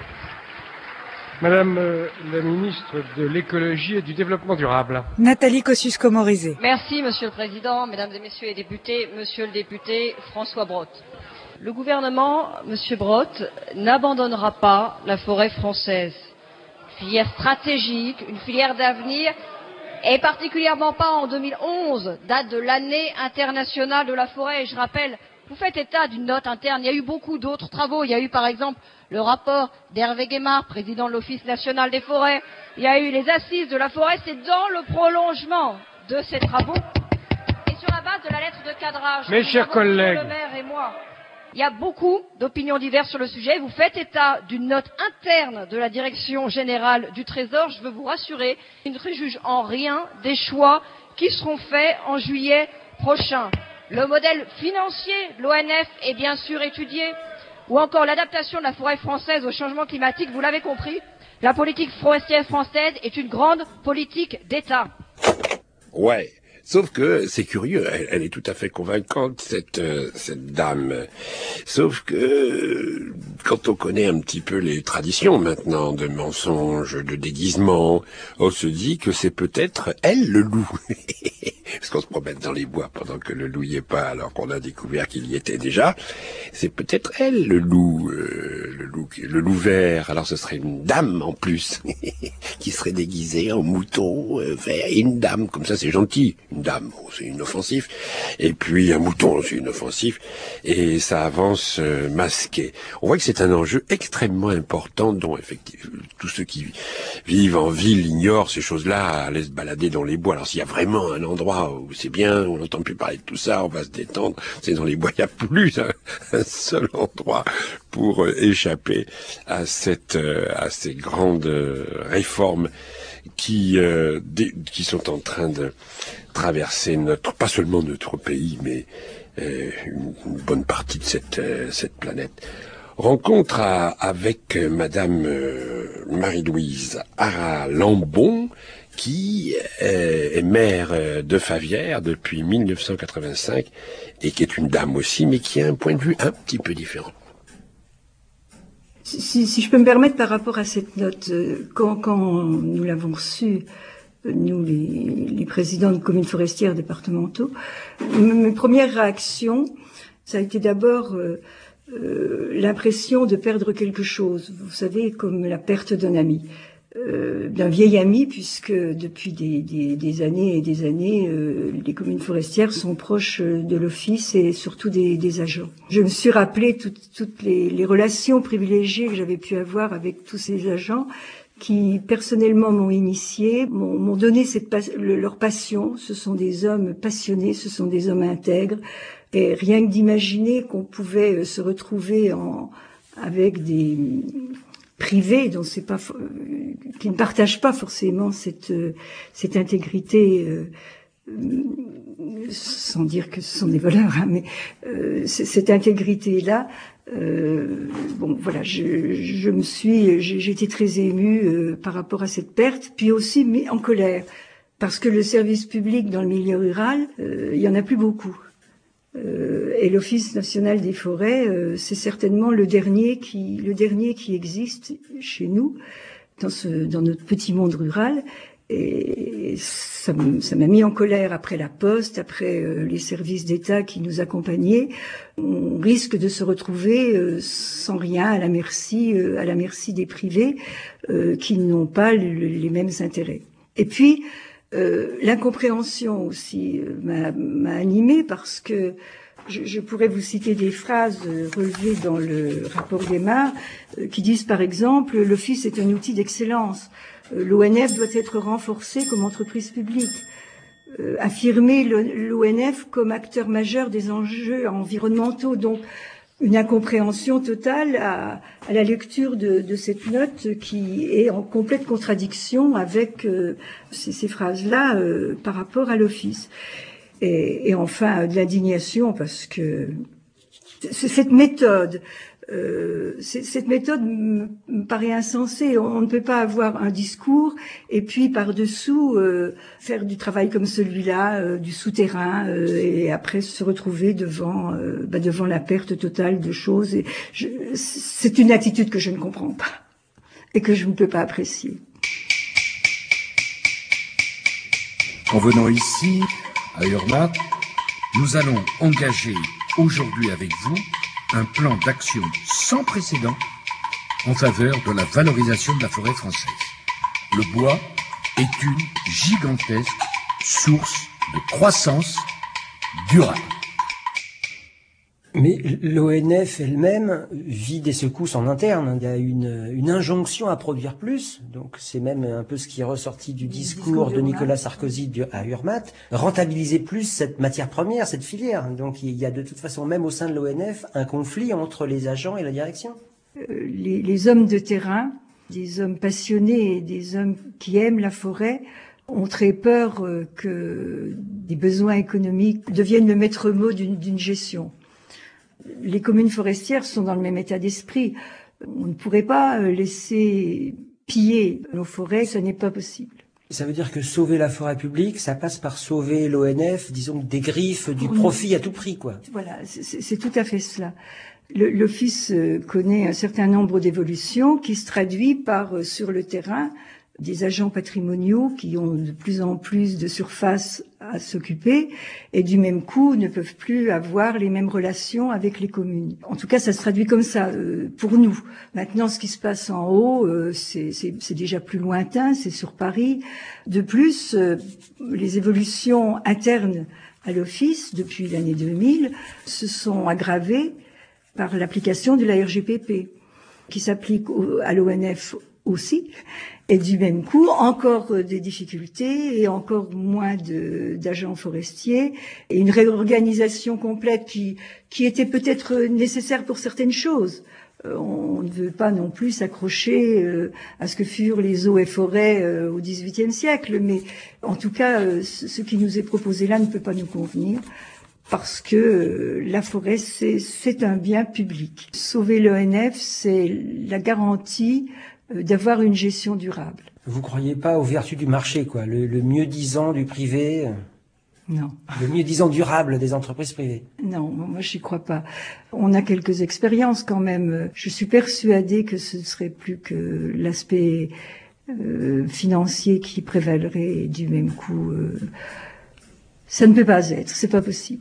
Madame la ministre de l'écologie et du développement durable. Nathalie Kosciusko-Morizet. Merci, Monsieur le Président, Mesdames et Messieurs les députés, Monsieur le député François Brottes. Le gouvernement, Monsieur Brottes, n'abandonnera pas la forêt française. Filière stratégique, une filière d'avenir, et particulièrement pas en 2011, date de l'année internationale de la forêt. Et je rappelle, vous faites état d'une note interne. Il y a eu beaucoup d'autres travaux. Il y a eu par exemple le rapport d'Hervé Guémard, président de l'Office national des forêts. Il y a eu les assises de la forêt. C'est dans le prolongement de ces travaux et sur la base de la lettre de cadrage. Mes chers collègues, le maire et moi, il y a beaucoup d'opinions diverses sur le sujet. Vous faites état d'une note interne de la Direction générale du Trésor. Je veux vous rassurer, il ne préjuge en rien des choix qui seront faits en juillet prochain. Le modèle financier de l'ONF est bien sûr étudié, ou encore l'adaptation de la forêt française au changement climatique. Vous l'avez compris, la politique forestière française est une grande politique d'État. Ouais. Sauf que c'est curieux, elle est tout à fait convaincante cette dame. Sauf que quand on connaît un petit peu les traditions maintenant de mensonges, de déguisements, on se dit que c'est peut-être elle le loup. Parce qu'on se promène dans les bois pendant que le loup y est pas, alors qu'on a découvert qu'il y était déjà. C'est peut-être elle le loup vert. Alors ce serait une dame en plus qui serait déguisée en mouton vert. Et une dame comme ça, c'est gentil. Une dame, bon, c'est inoffensif, et puis un mouton, c'est inoffensif, et ça avance masqué. On voit que c'est un enjeu extrêmement important dont effectivement tous ceux qui vivent en ville ignorent ces choses-là, aller se balader dans les bois. Alors s'il y a vraiment un endroit où c'est bien, on n'entend plus parler de tout ça, on va se détendre, c'est dans les bois. Il n'y a plus un seul endroit pour échapper à ces grandes réformes qui sont en train de traverser pas seulement notre pays, mais une bonne partie de cette planète. Rencontre avec Madame Marie-Louise Ara-Lambon, qui est maire de Favières depuis 1985 et qui est une dame aussi, mais qui a un point de vue un petit peu différent. Si je peux me permettre par rapport à cette note, quand nous l'avons reçue, nous les présidents de communes forestières départementaux, mes premières réactions, ça a été d'abord l'impression de perdre quelque chose, vous savez, comme la perte d'un ami. D'un vieil ami, puisque depuis des années et des années, les communes forestières sont proches de l'office et surtout des agents. Je me suis rappelé toutes les relations privilégiées que j'avais pu avoir avec tous ces agents qui personnellement m'ont initié, m'ont donné leur passion. Ce sont des hommes passionnés, ce sont des hommes intègres, et rien que d'imaginer qu'on pouvait se retrouver avec des privés dont c'est pas qui ne partagent pas forcément cette intégrité, sans dire que ce sont des voleurs, hein, mais cette intégrité là. Bon, voilà, j'ai été très émue par rapport à cette perte, puis aussi mis en colère parce que le service public dans le milieu rural, il y en a plus beaucoup. Et l'Office national des forêts, c'est certainement le dernier qui existe chez nous, dans notre petit monde rural. Et ça m'a mis en colère après la Poste, après les services d'État qui nous accompagnaient. On risque de se retrouver sans rien à la merci des privés qui n'ont pas les mêmes intérêts. Et puis l'incompréhension aussi m'a animée parce que je pourrais vous citer des phrases relevées dans le rapport Guémard qui disent par exemple l'Office est un outil d'excellence. L'ONF doit être renforcé comme entreprise publique. Affirmer l'ONF comme acteur majeur des enjeux environnementaux. Donc, une incompréhension totale à la lecture de cette note qui est en complète contradiction avec ces phrases-là par rapport à l'Office. Et enfin, de l'indignation parce que cette méthode me paraît insensée. On ne peut pas avoir un discours et puis par-dessous faire du travail comme celui-là, du souterrain, et après se retrouver devant la perte totale de choses. Et c'est une attitude que je ne comprends pas et que je ne peux pas apprécier. En venant ici, à Urmat, nous allons engager aujourd'hui avec vous un plan d'action sans précédent en faveur de la valorisation de la forêt française. Le bois est une gigantesque source de croissance durable. Mais l'ONF elle-même vit des secousses en interne. Il y a une injonction à produire plus. Donc c'est même un peu ce qui est ressorti du discours de Nicolas Sarkozy à Urmat. Rentabiliser plus cette matière première, cette filière. Donc il y a de toute façon, même au sein de l'ONF, un conflit entre les agents et la direction. Les hommes de terrain, des hommes passionnés et des hommes qui aiment la forêt, ont très peur que des besoins économiques deviennent le maître mot d'une gestion. Les communes forestières sont dans le même état d'esprit. On ne pourrait pas laisser piller nos forêts, ce n'est pas possible. Ça veut dire que sauver la forêt publique, ça passe par sauver l'ONF, disons, des griffes, du profit à tout prix, quoi. Voilà, c'est tout à fait cela. L'Office connaît un certain nombre d'évolutions qui se traduit par, sur le terrain, des agents patrimoniaux qui ont de plus en plus de surface à s'occuper et du même coup ne peuvent plus avoir les mêmes relations avec les communes. En tout cas, ça se traduit comme ça pour nous. Maintenant, ce qui se passe en haut, c'est déjà plus lointain, c'est sur Paris. De plus, les évolutions internes à l'Office depuis l'année 2000 se sont aggravées par l'application de la RGPP qui s'applique à l'ONF aussi. Et du même coup, encore des difficultés et encore moins d'agents forestiers et une réorganisation complète qui était peut-être nécessaire pour certaines choses. On ne veut pas non plus s'accrocher à ce que furent les eaux et forêts au XVIIIe siècle, mais en tout cas, ce qui nous est proposé là ne peut pas nous convenir. Parce que la forêt, c'est un bien public. Sauver l'ONF, c'est la garantie d'avoir une gestion durable. Vous croyez pas aux vertus du marché, quoi, le mieux-disant du privé? Non. Le mieux-disant durable des entreprises privées? Non, moi j'y crois pas. On a quelques expériences quand même. Je suis persuadée que ce serait plus que l'aspect financier qui prévalerait et du même coup. Ça ne peut pas être, c'est pas possible.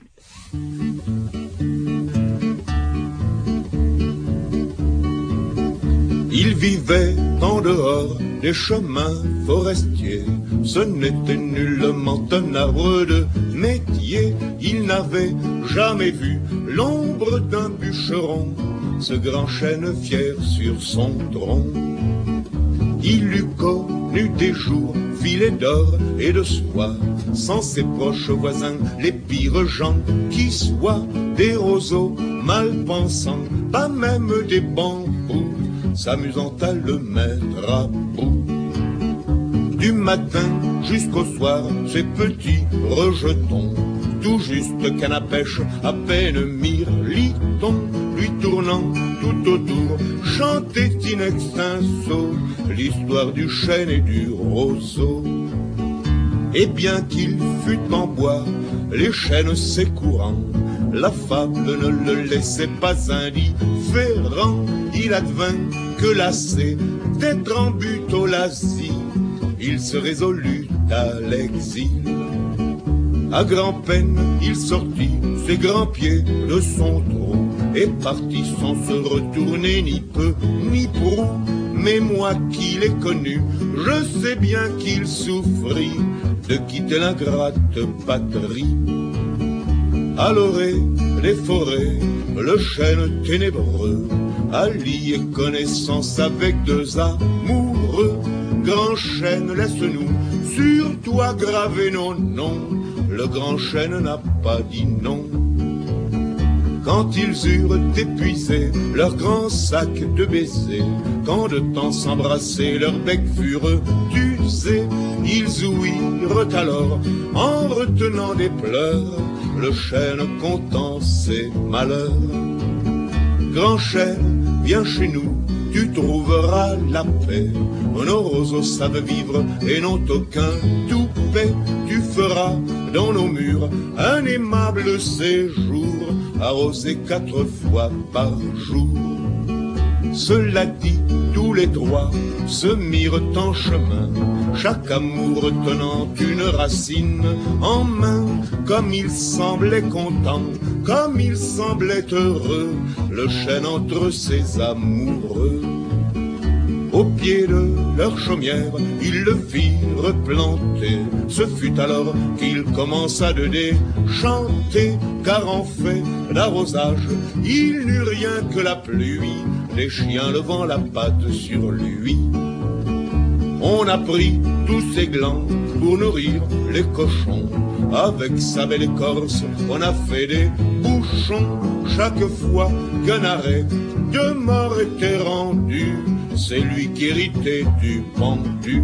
Il vivait en dehors des chemins forestiers. Ce n'était nullement un arbre de métier. Il n'avait jamais vu l'ombre d'un bûcheron, ce grand chêne fier sur son tronc. Il eût connu des jours filés d'or et de soie, sans ses proches voisins, les pires gens qui soient, des roseaux mal pensants, pas même des bambous, s'amusant à le mettre à bout. Du matin jusqu'au soir, ces petits rejetons, tout juste canne à pêche, à peine mirliton, lui tournant tout autour, chantait in extenso l'histoire du chêne et du roseau. Et bien qu'il fût en bois, les chênes s'écourant, la fable ne le laissait pas indifférent. Il advint que lassé d'être en butolassie, il se résolut à l'exil. À grand-peine, il sortit ses grands pieds de son trou et partit sans se retourner ni peu ni prou. Mais moi qui l'ai connu, je sais bien qu'il souffrit de quitter l'ingrate patrie. À l'orée, les forêts, le chêne ténébreux, allié connaissance avec deux amoureux, grand chêne, laisse-nous sur toi graver nos noms. Le grand chêne n'a pas dit non. Quand ils eurent épuisé leur grand sac de baisers, quand de temps s'embrasser leurs becs furent usés, ils ouïrent alors, en retenant des pleurs, le chêne contant ses malheurs. Grand chêne, viens chez nous, tu trouveras la paix. Nos roseaux savent vivre et n'ont aucun toupet. Tu feras dans nos murs un aimable séjour, arrosé 4 fois par jour. Cela dit, tous les droits se mirent en chemin, chaque amour tenant une racine en main. Comme il semblait content, comme il semblait heureux, le chêne entre ses amoureux. Au pied de leur chaumière, ils le firent planter. Ce fut alors qu'il commença de déchanter, car en fait d'arrosage, il n'eut rien que la pluie, les chiens levant la patte sur lui. On a pris tous ses glands pour nourrir les cochons. Avec sa belle écorce, on a fait des bouchons. Chaque fois qu'un arrêt de mort était rendu, c'est lui qui héritait du pendu.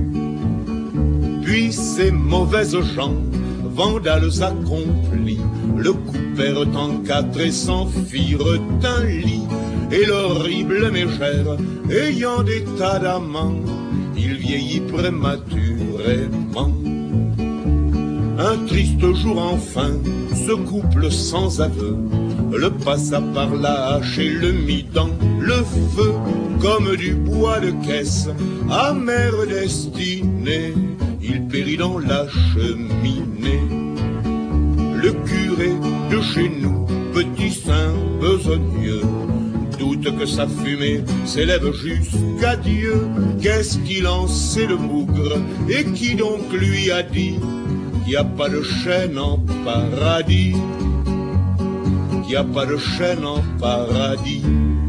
Puis ces mauvaises gens, vandales accomplis, le coupèrent en 4 et s'en firent un lit. Et l'horrible mégère, ayant des tas d'amants, il vieillit prématurément. Un triste jour enfin, ce couple sans aveu le passa par la hache et le mit dans le feu. Comme du bois de caisse, amère destinée, il périt dans la cheminée. Le curé de chez nous, petit saint besogneux, doute que sa fumée s'élève jusqu'à Dieu. Qu'est-ce qu'il en sait le bougre, et qui donc lui a dit qu'il n'y a pas de chêne en paradis, qu'il n'y a pas de chêne en paradis.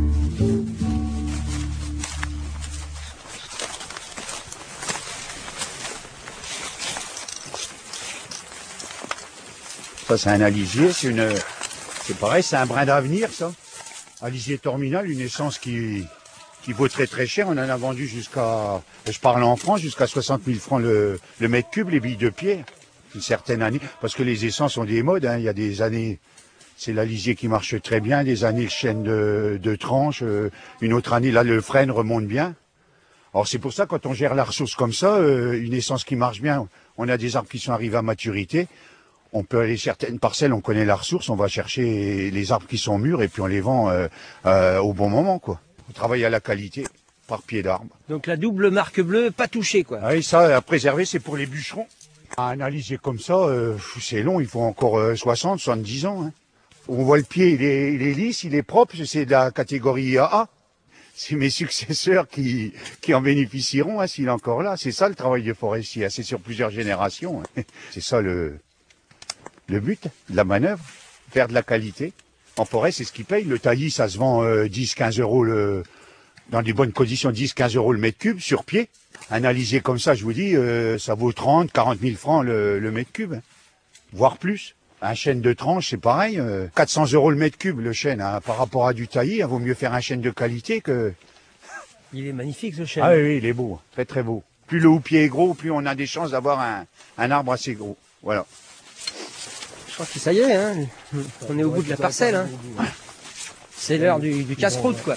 Ça, c'est un alisier, c'est pareil, c'est un brin d'avenir, ça. Alisier terminal, une essence qui vaut très très cher. On en a vendu jusqu'à, je parle en France, jusqu'à 60 000 francs le mètre cube, les billes de pierre. Une certaine année, parce que les essences ont des modes, hein. Il y a des années, c'est l'alisier qui marche très bien, des années le chêne de tranche, une autre année, là, le frêne remonte bien. Alors c'est pour ça, quand on gère la ressource comme ça, une essence qui marche bien, on a des arbres qui sont arrivés à maturité, on peut aller certaines parcelles, on connaît la ressource, on va chercher les arbres qui sont mûrs et puis on les vend au bon moment, quoi. On travaille à la qualité, par pied d'arbre. Donc la double marque bleue, pas touchée, quoi. Ah oui, ça, à préserver, c'est pour les bûcherons. Un alisier comme ça, c'est long, il faut encore 60, 70 ans. Hein. On voit le pied, il est lisse, il est propre, c'est de la catégorie AA. C'est mes successeurs qui en bénéficieront, hein, s'il est encore là. C'est ça le travail de forestier, hein. C'est sur plusieurs générations. Hein. C'est ça le but de la manœuvre, faire de la qualité. En forêt, c'est ce qui paye. Le taillis, ça se vend 10-15 euros dans des bonnes conditions, 10-15 euros le mètre cube sur pied. Un alisier comme ça, je vous dis, ça vaut 30-40 000 francs le mètre cube, hein, voire plus. Un chêne de tranche, c'est pareil, 400 euros le mètre cube le chêne, hein, par rapport à du taillis, il vaut mieux faire un chêne de qualité que... Il est magnifique ce chêne. Ah oui, il est beau, très très beau. Plus le houppier est gros, plus on a des chances d'avoir un arbre assez gros. Voilà. Je crois que ça y est, hein. On est au bout de la parcelle. Hein. C'est l'heure du casse-croûte, quoi.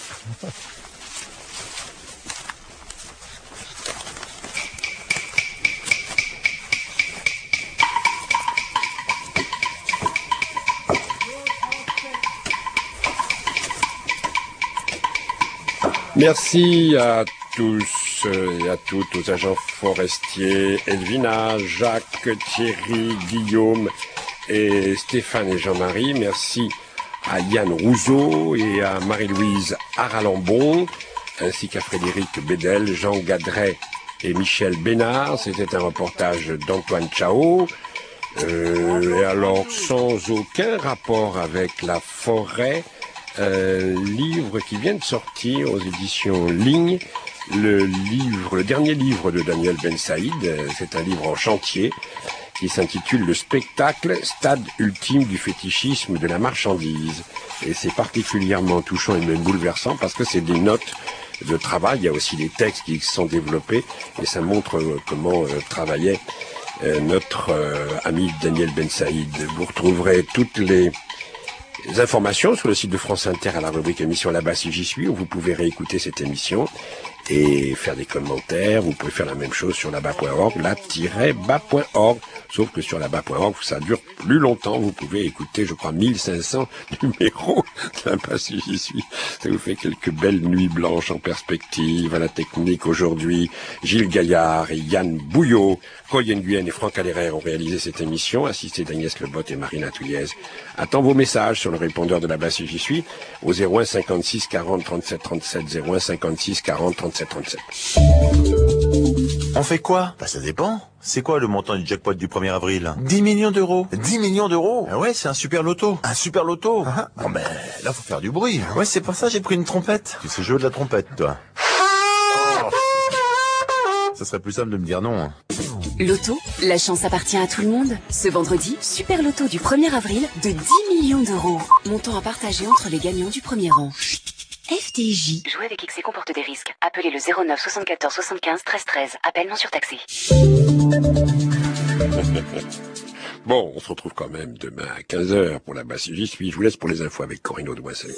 Merci à tous et à toutes, aux agents forestiers, Elvina, Jacques, Thierry, Guillaume et Stéphane et Jean-Marie. Merci à Yann Rouzeau et à Marie-Louise Aralambon, ainsi qu'à Frédéric Bédel, Jean Gadret et Michel Bénard. C'était un reportage d'Antoine Chao. Et alors, sans aucun rapport avec la forêt, livre qui vient de sortir aux éditions Ligne, le dernier livre de Daniel Ben Saïd. C'est un livre en chantier qui s'intitule Le spectacle, stade ultime du fétichisme de la marchandise. Et c'est particulièrement touchant et même bouleversant parce que c'est des notes de travail. Il y a aussi des textes qui sont développés et ça montre comment travaillait notre ami Daniel Ben Saïd. Vous retrouverez toutes les informations sur le site de France Inter à la rubrique émission Là-bas si j'y suis, où vous pouvez réécouter cette émission et faire des commentaires. Vous pouvez faire la même chose sur là-bas.org, là-bas.org, sauf que sur là-bas.org, ça dure plus longtemps. Vous pouvez écouter, je crois, 1500 numéros là-bas si j'y suis. Ça vous fait quelques belles nuits blanches en perspective. À la technique aujourd'hui, Gilles Gaillard et Yann Bouillot, Coy Nguyen et Franck Allerer ont réalisé cette émission, assistés d'Agnès Lebotte et Marina Touliez. Attends vos messages sur le répondeur de là-bas si j'y suis, au 01 56 40 37 37, 01 56 40 37 37. On fait quoi? Bah ça dépend. C'est quoi le montant du jackpot du 1er avril? 10 millions d'euros. 10 millions d'euros? Ah ouais, c'est un super loto. Un super loto? Bon ben, là faut faire du bruit. Ouais, c'est pour ça que j'ai pris une trompette. Tu sais jouer de la trompette, toi? Ça serait plus simple de me dire non. Loto, la chance appartient à tout le monde. Ce vendredi, super loto du 1er avril de 10 millions d'euros. Montant à partager entre les gagnants du premier rang. FDJ. Jouer avec XC comporte des risques. Appelez le 09 74 75 13 13. Appel non surtaxé. Bon, on se retrouve quand même demain à 15h pour là-bas si j'y suis. Je vous laisse pour les infos avec Corinne Audouin. Salut.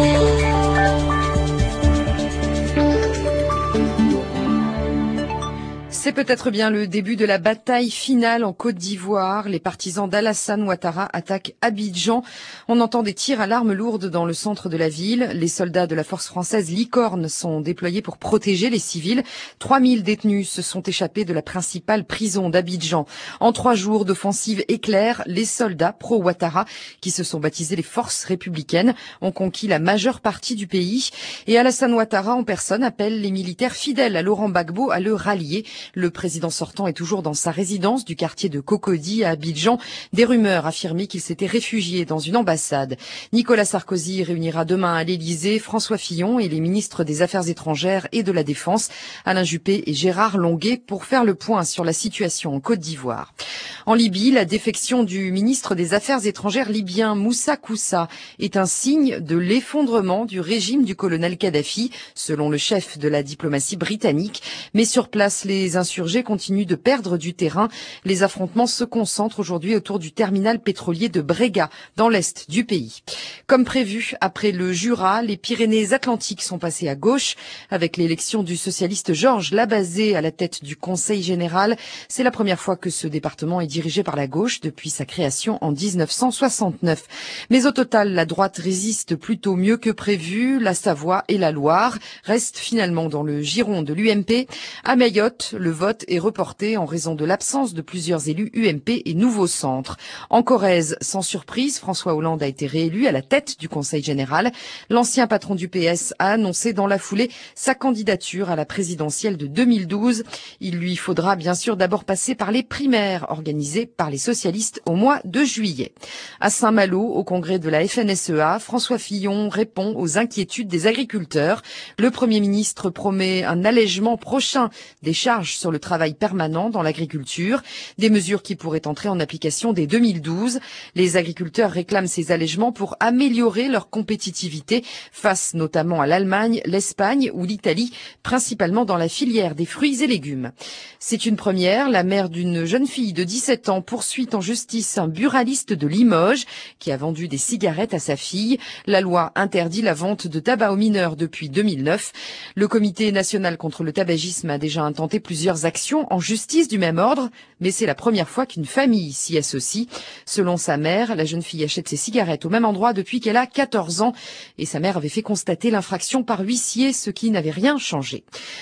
C'est peut-être bien le début de la bataille finale en Côte d'Ivoire. Les partisans d'Alassane Ouattara attaquent Abidjan. On entend des tirs à l'arme lourde dans le centre de la ville. Les soldats de la force française Licorne sont déployés pour protéger les civils. 3000 détenus se sont échappés de la principale prison d'Abidjan. En 3 jours d'offensive éclair, les soldats pro-Ouattara, qui se sont baptisés les forces républicaines, ont conquis la majeure partie du pays. Et Alassane Ouattara en personne appelle les militaires fidèles à Laurent Gbagbo à le rallier. Le président sortant est toujours dans sa résidence du quartier de Cocody à Abidjan. Des rumeurs affirmaient qu'il s'était réfugié dans une ambassade. Nicolas Sarkozy réunira demain à l'Élysée François Fillon et les ministres des Affaires étrangères et de la Défense, Alain Juppé et Gérard Longuet, pour faire le point sur la situation en Côte d'Ivoire. En Libye, la défection du ministre des Affaires étrangères libyen Moussa Koussa est un signe de l'effondrement du régime du colonel Kadhafi, selon le chef de la diplomatie britannique. Mais sur place, les insurgés continuent de perdre du terrain. Les affrontements se concentrent aujourd'hui autour du terminal pétrolier de Brega, dans l'est du pays. Comme prévu, après le Jura, les Pyrénées-Atlantiques sont passées à gauche. Avec l'élection du socialiste Georges Labazée à la tête du Conseil général, c'est la première fois que ce département est dirigé par la gauche depuis sa création en 1969. Mais au total, la droite résiste plutôt mieux que prévu. La Savoie et la Loire restent finalement dans le giron de l'UMP. À Mayotte, le vote est reporté en raison de l'absence de plusieurs élus UMP et Nouveau Centre. En Corrèze, sans surprise, François Hollande a été réélu à la tête du Conseil général. L'ancien patron du PS a annoncé dans la foulée sa candidature à la présidentielle de 2012. Il lui faudra bien sûr d'abord passer par les primaires organisées par les socialistes au mois de juillet. À Saint-Malo, au congrès de la FNSEA, François Fillon répond aux inquiétudes des agriculteurs. Le Premier ministre promet un allègement prochain des charges sur le travail permanent dans l'agriculture, des mesures qui pourraient entrer en application dès 2012. Les agriculteurs réclament ces allègements pour améliorer leur compétitivité face notamment à l'Allemagne, l'Espagne ou l'Italie, principalement dans la filière des fruits et légumes. C'est une première. La mère d'une jeune fille de 17 ans poursuit en justice un buraliste de Limoges qui a vendu des cigarettes à sa fille. La loi interdit la vente de tabac aux mineurs depuis 2009. Le Comité national contre le tabagisme a déjà intenté plusieurs actions en justice du même ordre, mais c'est la première fois qu'une famille s'y associe. Selon sa mère, la jeune fille achète ses cigarettes au même endroit depuis qu'elle a 14 ans et sa mère avait fait constater l'infraction par huissier, ce qui n'avait rien changé.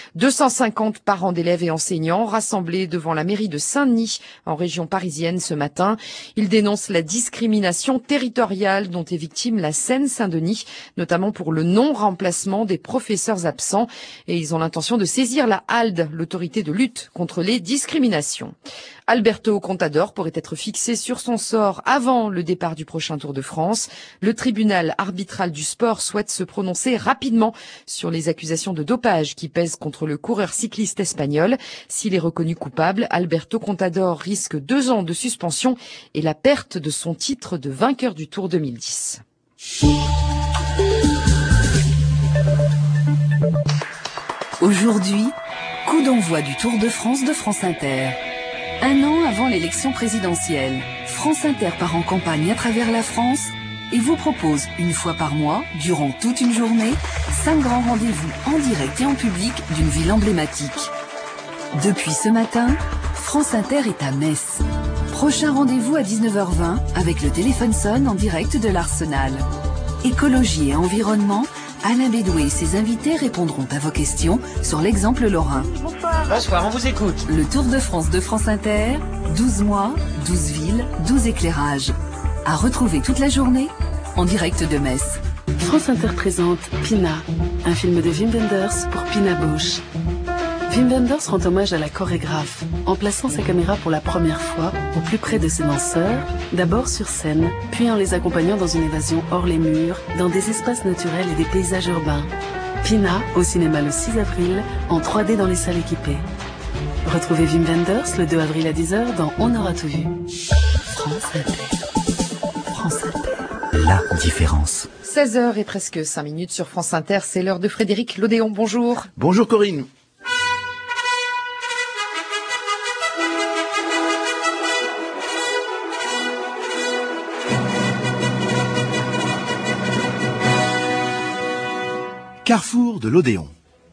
250 parents d'élèves et enseignants rassemblés devant la mairie de Saint-Denis en région parisienne ce matin. Ils dénoncent la discrimination territoriale dont est victime la Seine-Saint-Denis, notamment pour le non-remplacement des professeurs absents, et ils ont l'intention de saisir la HALD, l'autorité de lutte contre les discriminations. Alberto Contador pourrait être fixé sur son sort avant le départ du prochain Tour de France. Le tribunal arbitral du sport souhaite se prononcer rapidement sur les accusations de dopage qui pèsent contre le coureur cycliste espagnol. S'il est reconnu coupable, Alberto Contador risque 2 ans de suspension et la perte de son titre de vainqueur du Tour 2010. Aujourd'hui, coup d'envoi du Tour de France de France Inter. 1 an avant l'élection présidentielle, France Inter part en campagne à travers la France et vous propose, une fois par mois, durant toute une journée, 5 grands rendez-vous en direct et en public d'une ville emblématique. Depuis ce matin, France Inter est à Metz. Prochain rendez-vous à 19h20 avec le téléphone sonne en direct de l'Arsenal. Écologie et environnement, Alain Bédoué et ses invités répondront à vos questions sur l'exemple lorrain. Bonsoir, on vous écoute. Le Tour de France de France Inter, 12 mois, 12 villes, 12 éclairages. À retrouver toute la journée en direct de Metz. France Inter présente Pina, un film de Wim Wenders pour Pina Bausch. Wim Wenders rend hommage à la chorégraphe en plaçant sa caméra pour la première fois au plus près de ses danseurs, d'abord sur scène, puis en les accompagnant dans une évasion hors les murs, dans des espaces naturels et des paysages urbains. Pina, au cinéma le 6 avril, en 3D dans les salles équipées. Retrouvez Wim Wenders le 2 avril à 10h dans On aura tout vu. France Inter. France Inter. La différence. 16h et presque 5 minutes sur France Inter, c'est l'heure de Frédéric Lodéon. Bonjour. Bonjour Corinne. Carrefour de l'Odéon.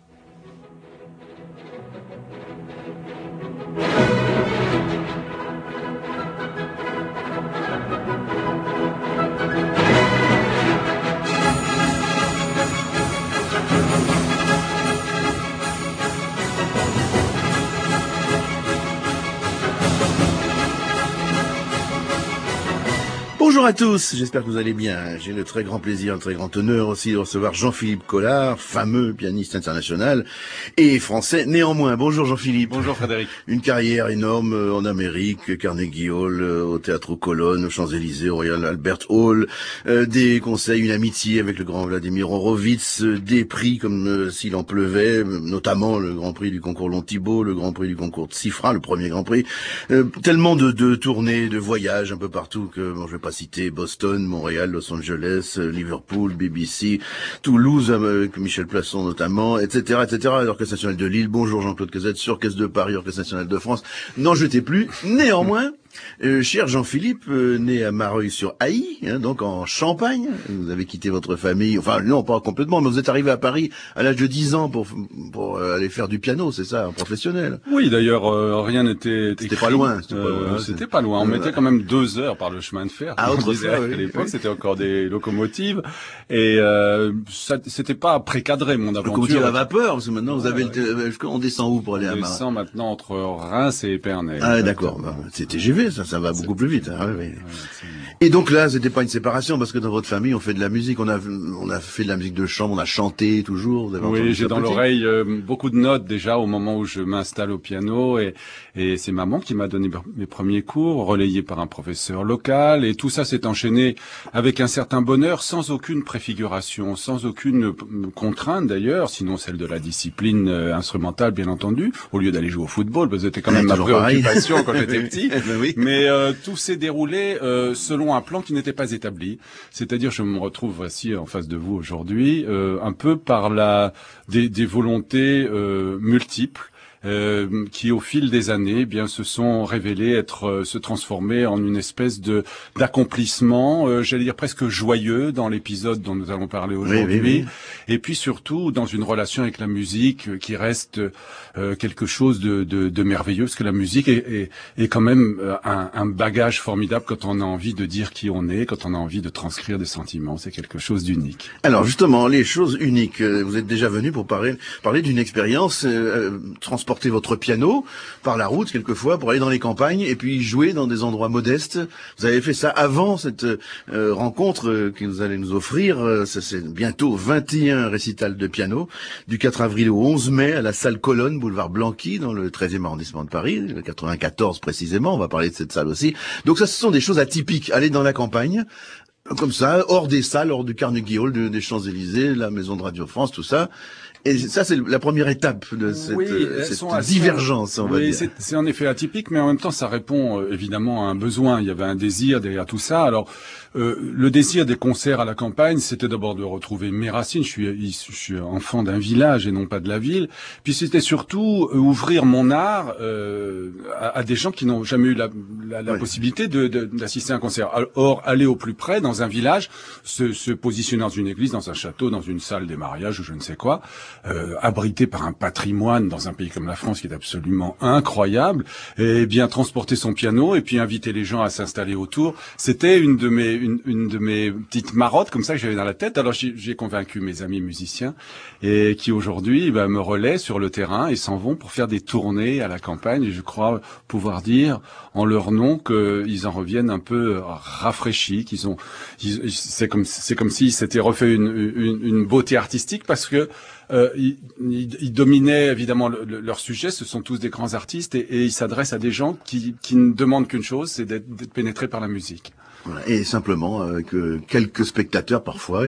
Bonjour à tous, j'espère que vous allez bien. J'ai le très grand plaisir, le très grand honneur aussi de recevoir Jean-Philippe Collard, fameux pianiste international et français néanmoins. Bonjour Jean-Philippe. Bonjour Frédéric. Une carrière énorme en Amérique, Carnegie Hall, au Théâtre aux Colonnes, aux Champs-Élysées, au Royal Albert Hall, des conseils, une amitié avec le grand Vladimir Horowitz, des prix comme s'il en pleuvait, notamment le Grand Prix du concours Long-Thibault, le Grand Prix du concours de Sifra, le premier Grand Prix, tellement de tournées, de voyages un peu partout que bon, je vais pas citer Boston, Montréal, Los Angeles, Liverpool, BBC, Toulouse, avec Michel Plasson notamment, etc., etc. L'Orchestre National de Lille, bonjour Jean-Claude Cazette, Orchestre de Paris, Orchestre National de France, n'en jetez plus, néanmoins, cher Jean-Philippe, né à Mareuil-sur-Haye, donc en Champagne, vous avez quitté votre famille, enfin non pas complètement, mais vous êtes arrivé à Paris à l'âge de 10 ans pour aller faire du piano, c'est ça, un professionnel. Oui, d'ailleurs, rien n'était C'était pas loin. C'était pas loin. On mettait quand même 2 heures par le chemin de fer. Ah, autrefois, à l'époque, c'était encore des locomotives et ça, c'était pas précadré mon aventure. Locomotive à vapeur, parce que maintenant vous avez on descend où pour aller à Mareuil? On descend maintenant entre Reims et Épernay. Ah d'accord, c'est TGV. Ça va beaucoup plus vite. Hein, oui. Et donc là, c'était pas une séparation parce que dans votre famille, on fait de la musique, on a fait de la musique de chambre, on a chanté toujours. Vous avez oui, j'ai dans l'oreille beaucoup de notes déjà au moment où je m'installe au piano et c'est maman qui m'a donné mes premiers cours, relayés par un professeur local et tout ça s'est enchaîné avec un certain bonheur, sans aucune préfiguration, sans aucune contrainte d'ailleurs, sinon celle de la discipline instrumentale bien entendu, au lieu d'aller jouer au football, parce que c'était quand même ma préoccupation quand j'étais petit. Oui. Mais tout s'est déroulé selon un plan qui n'était pas établi. C'est-à-dire, je me retrouve voici en face de vous aujourd'hui, un peu par des volontés multiples. Qui au fil des années, eh bien, se sont révélés se transformer en une espèce d'accomplissement, j'allais dire presque joyeux dans l'épisode dont nous allons parler aujourd'hui, oui. Et puis surtout dans une relation avec la musique qui reste quelque chose de merveilleux, parce que la musique est quand même un bagage formidable quand on a envie de dire qui on est, quand on a envie de transcrire des sentiments, c'est quelque chose d'unique. Alors justement, les choses uniques, vous êtes déjà venu pour parler d'une expérience transportée transporter votre piano par la route quelquefois pour aller dans les campagnes et puis jouer dans des endroits modestes. Vous avez fait ça avant cette rencontre que vous allez nous offrir. Ça, c'est bientôt 21 récitals de piano du 4 avril au 11 mai à la salle Colonne, boulevard Blanqui, dans le 13e arrondissement de Paris, le 94 précisément. On va parler de cette salle aussi. Donc ça, ce sont des choses atypiques. Aller dans la campagne, comme ça, hors des salles, hors du Carnegie Hall, des Champs-Élysées, la Maison de Radio France, tout ça. Et ça, c'est la première étape de cette, divergence, on va dire. C'est en effet atypique, mais en même temps, ça répond évidemment à un besoin. Il y avait un désir derrière tout ça. Alors, le désir des concerts à la campagne, c'était d'abord de retrouver mes racines. Je suis enfant d'un village et non pas de la ville. Puis c'était surtout ouvrir mon art à des gens qui n'ont jamais eu la possibilité d'assister à un concert. Or, aller au plus près, dans un village, se positionner dans une église, dans un château, dans une salle des mariages ou je ne sais quoi, abrité par un patrimoine dans un pays comme la France qui est absolument incroyable, et bien transporter son piano et puis inviter les gens à s'installer autour, c'était une de mes petites marottes comme ça que j'avais dans la tête. Alors j'ai convaincu mes amis musiciens et qui aujourd'hui me relaient sur le terrain et s'en vont pour faire des tournées à la campagne. Et je crois pouvoir dire en leur nom qu'ils en reviennent un peu rafraîchis, c'est comme s'ils s'étaient refait une beauté artistique parce que ils dominaient évidemment leur sujet. Ce sont tous des grands artistes et ils s'adressent à des gens qui ne demandent qu'une chose, c'est d'être pénétrés par la musique. Voilà. Et simplement avec quelques spectateurs parfois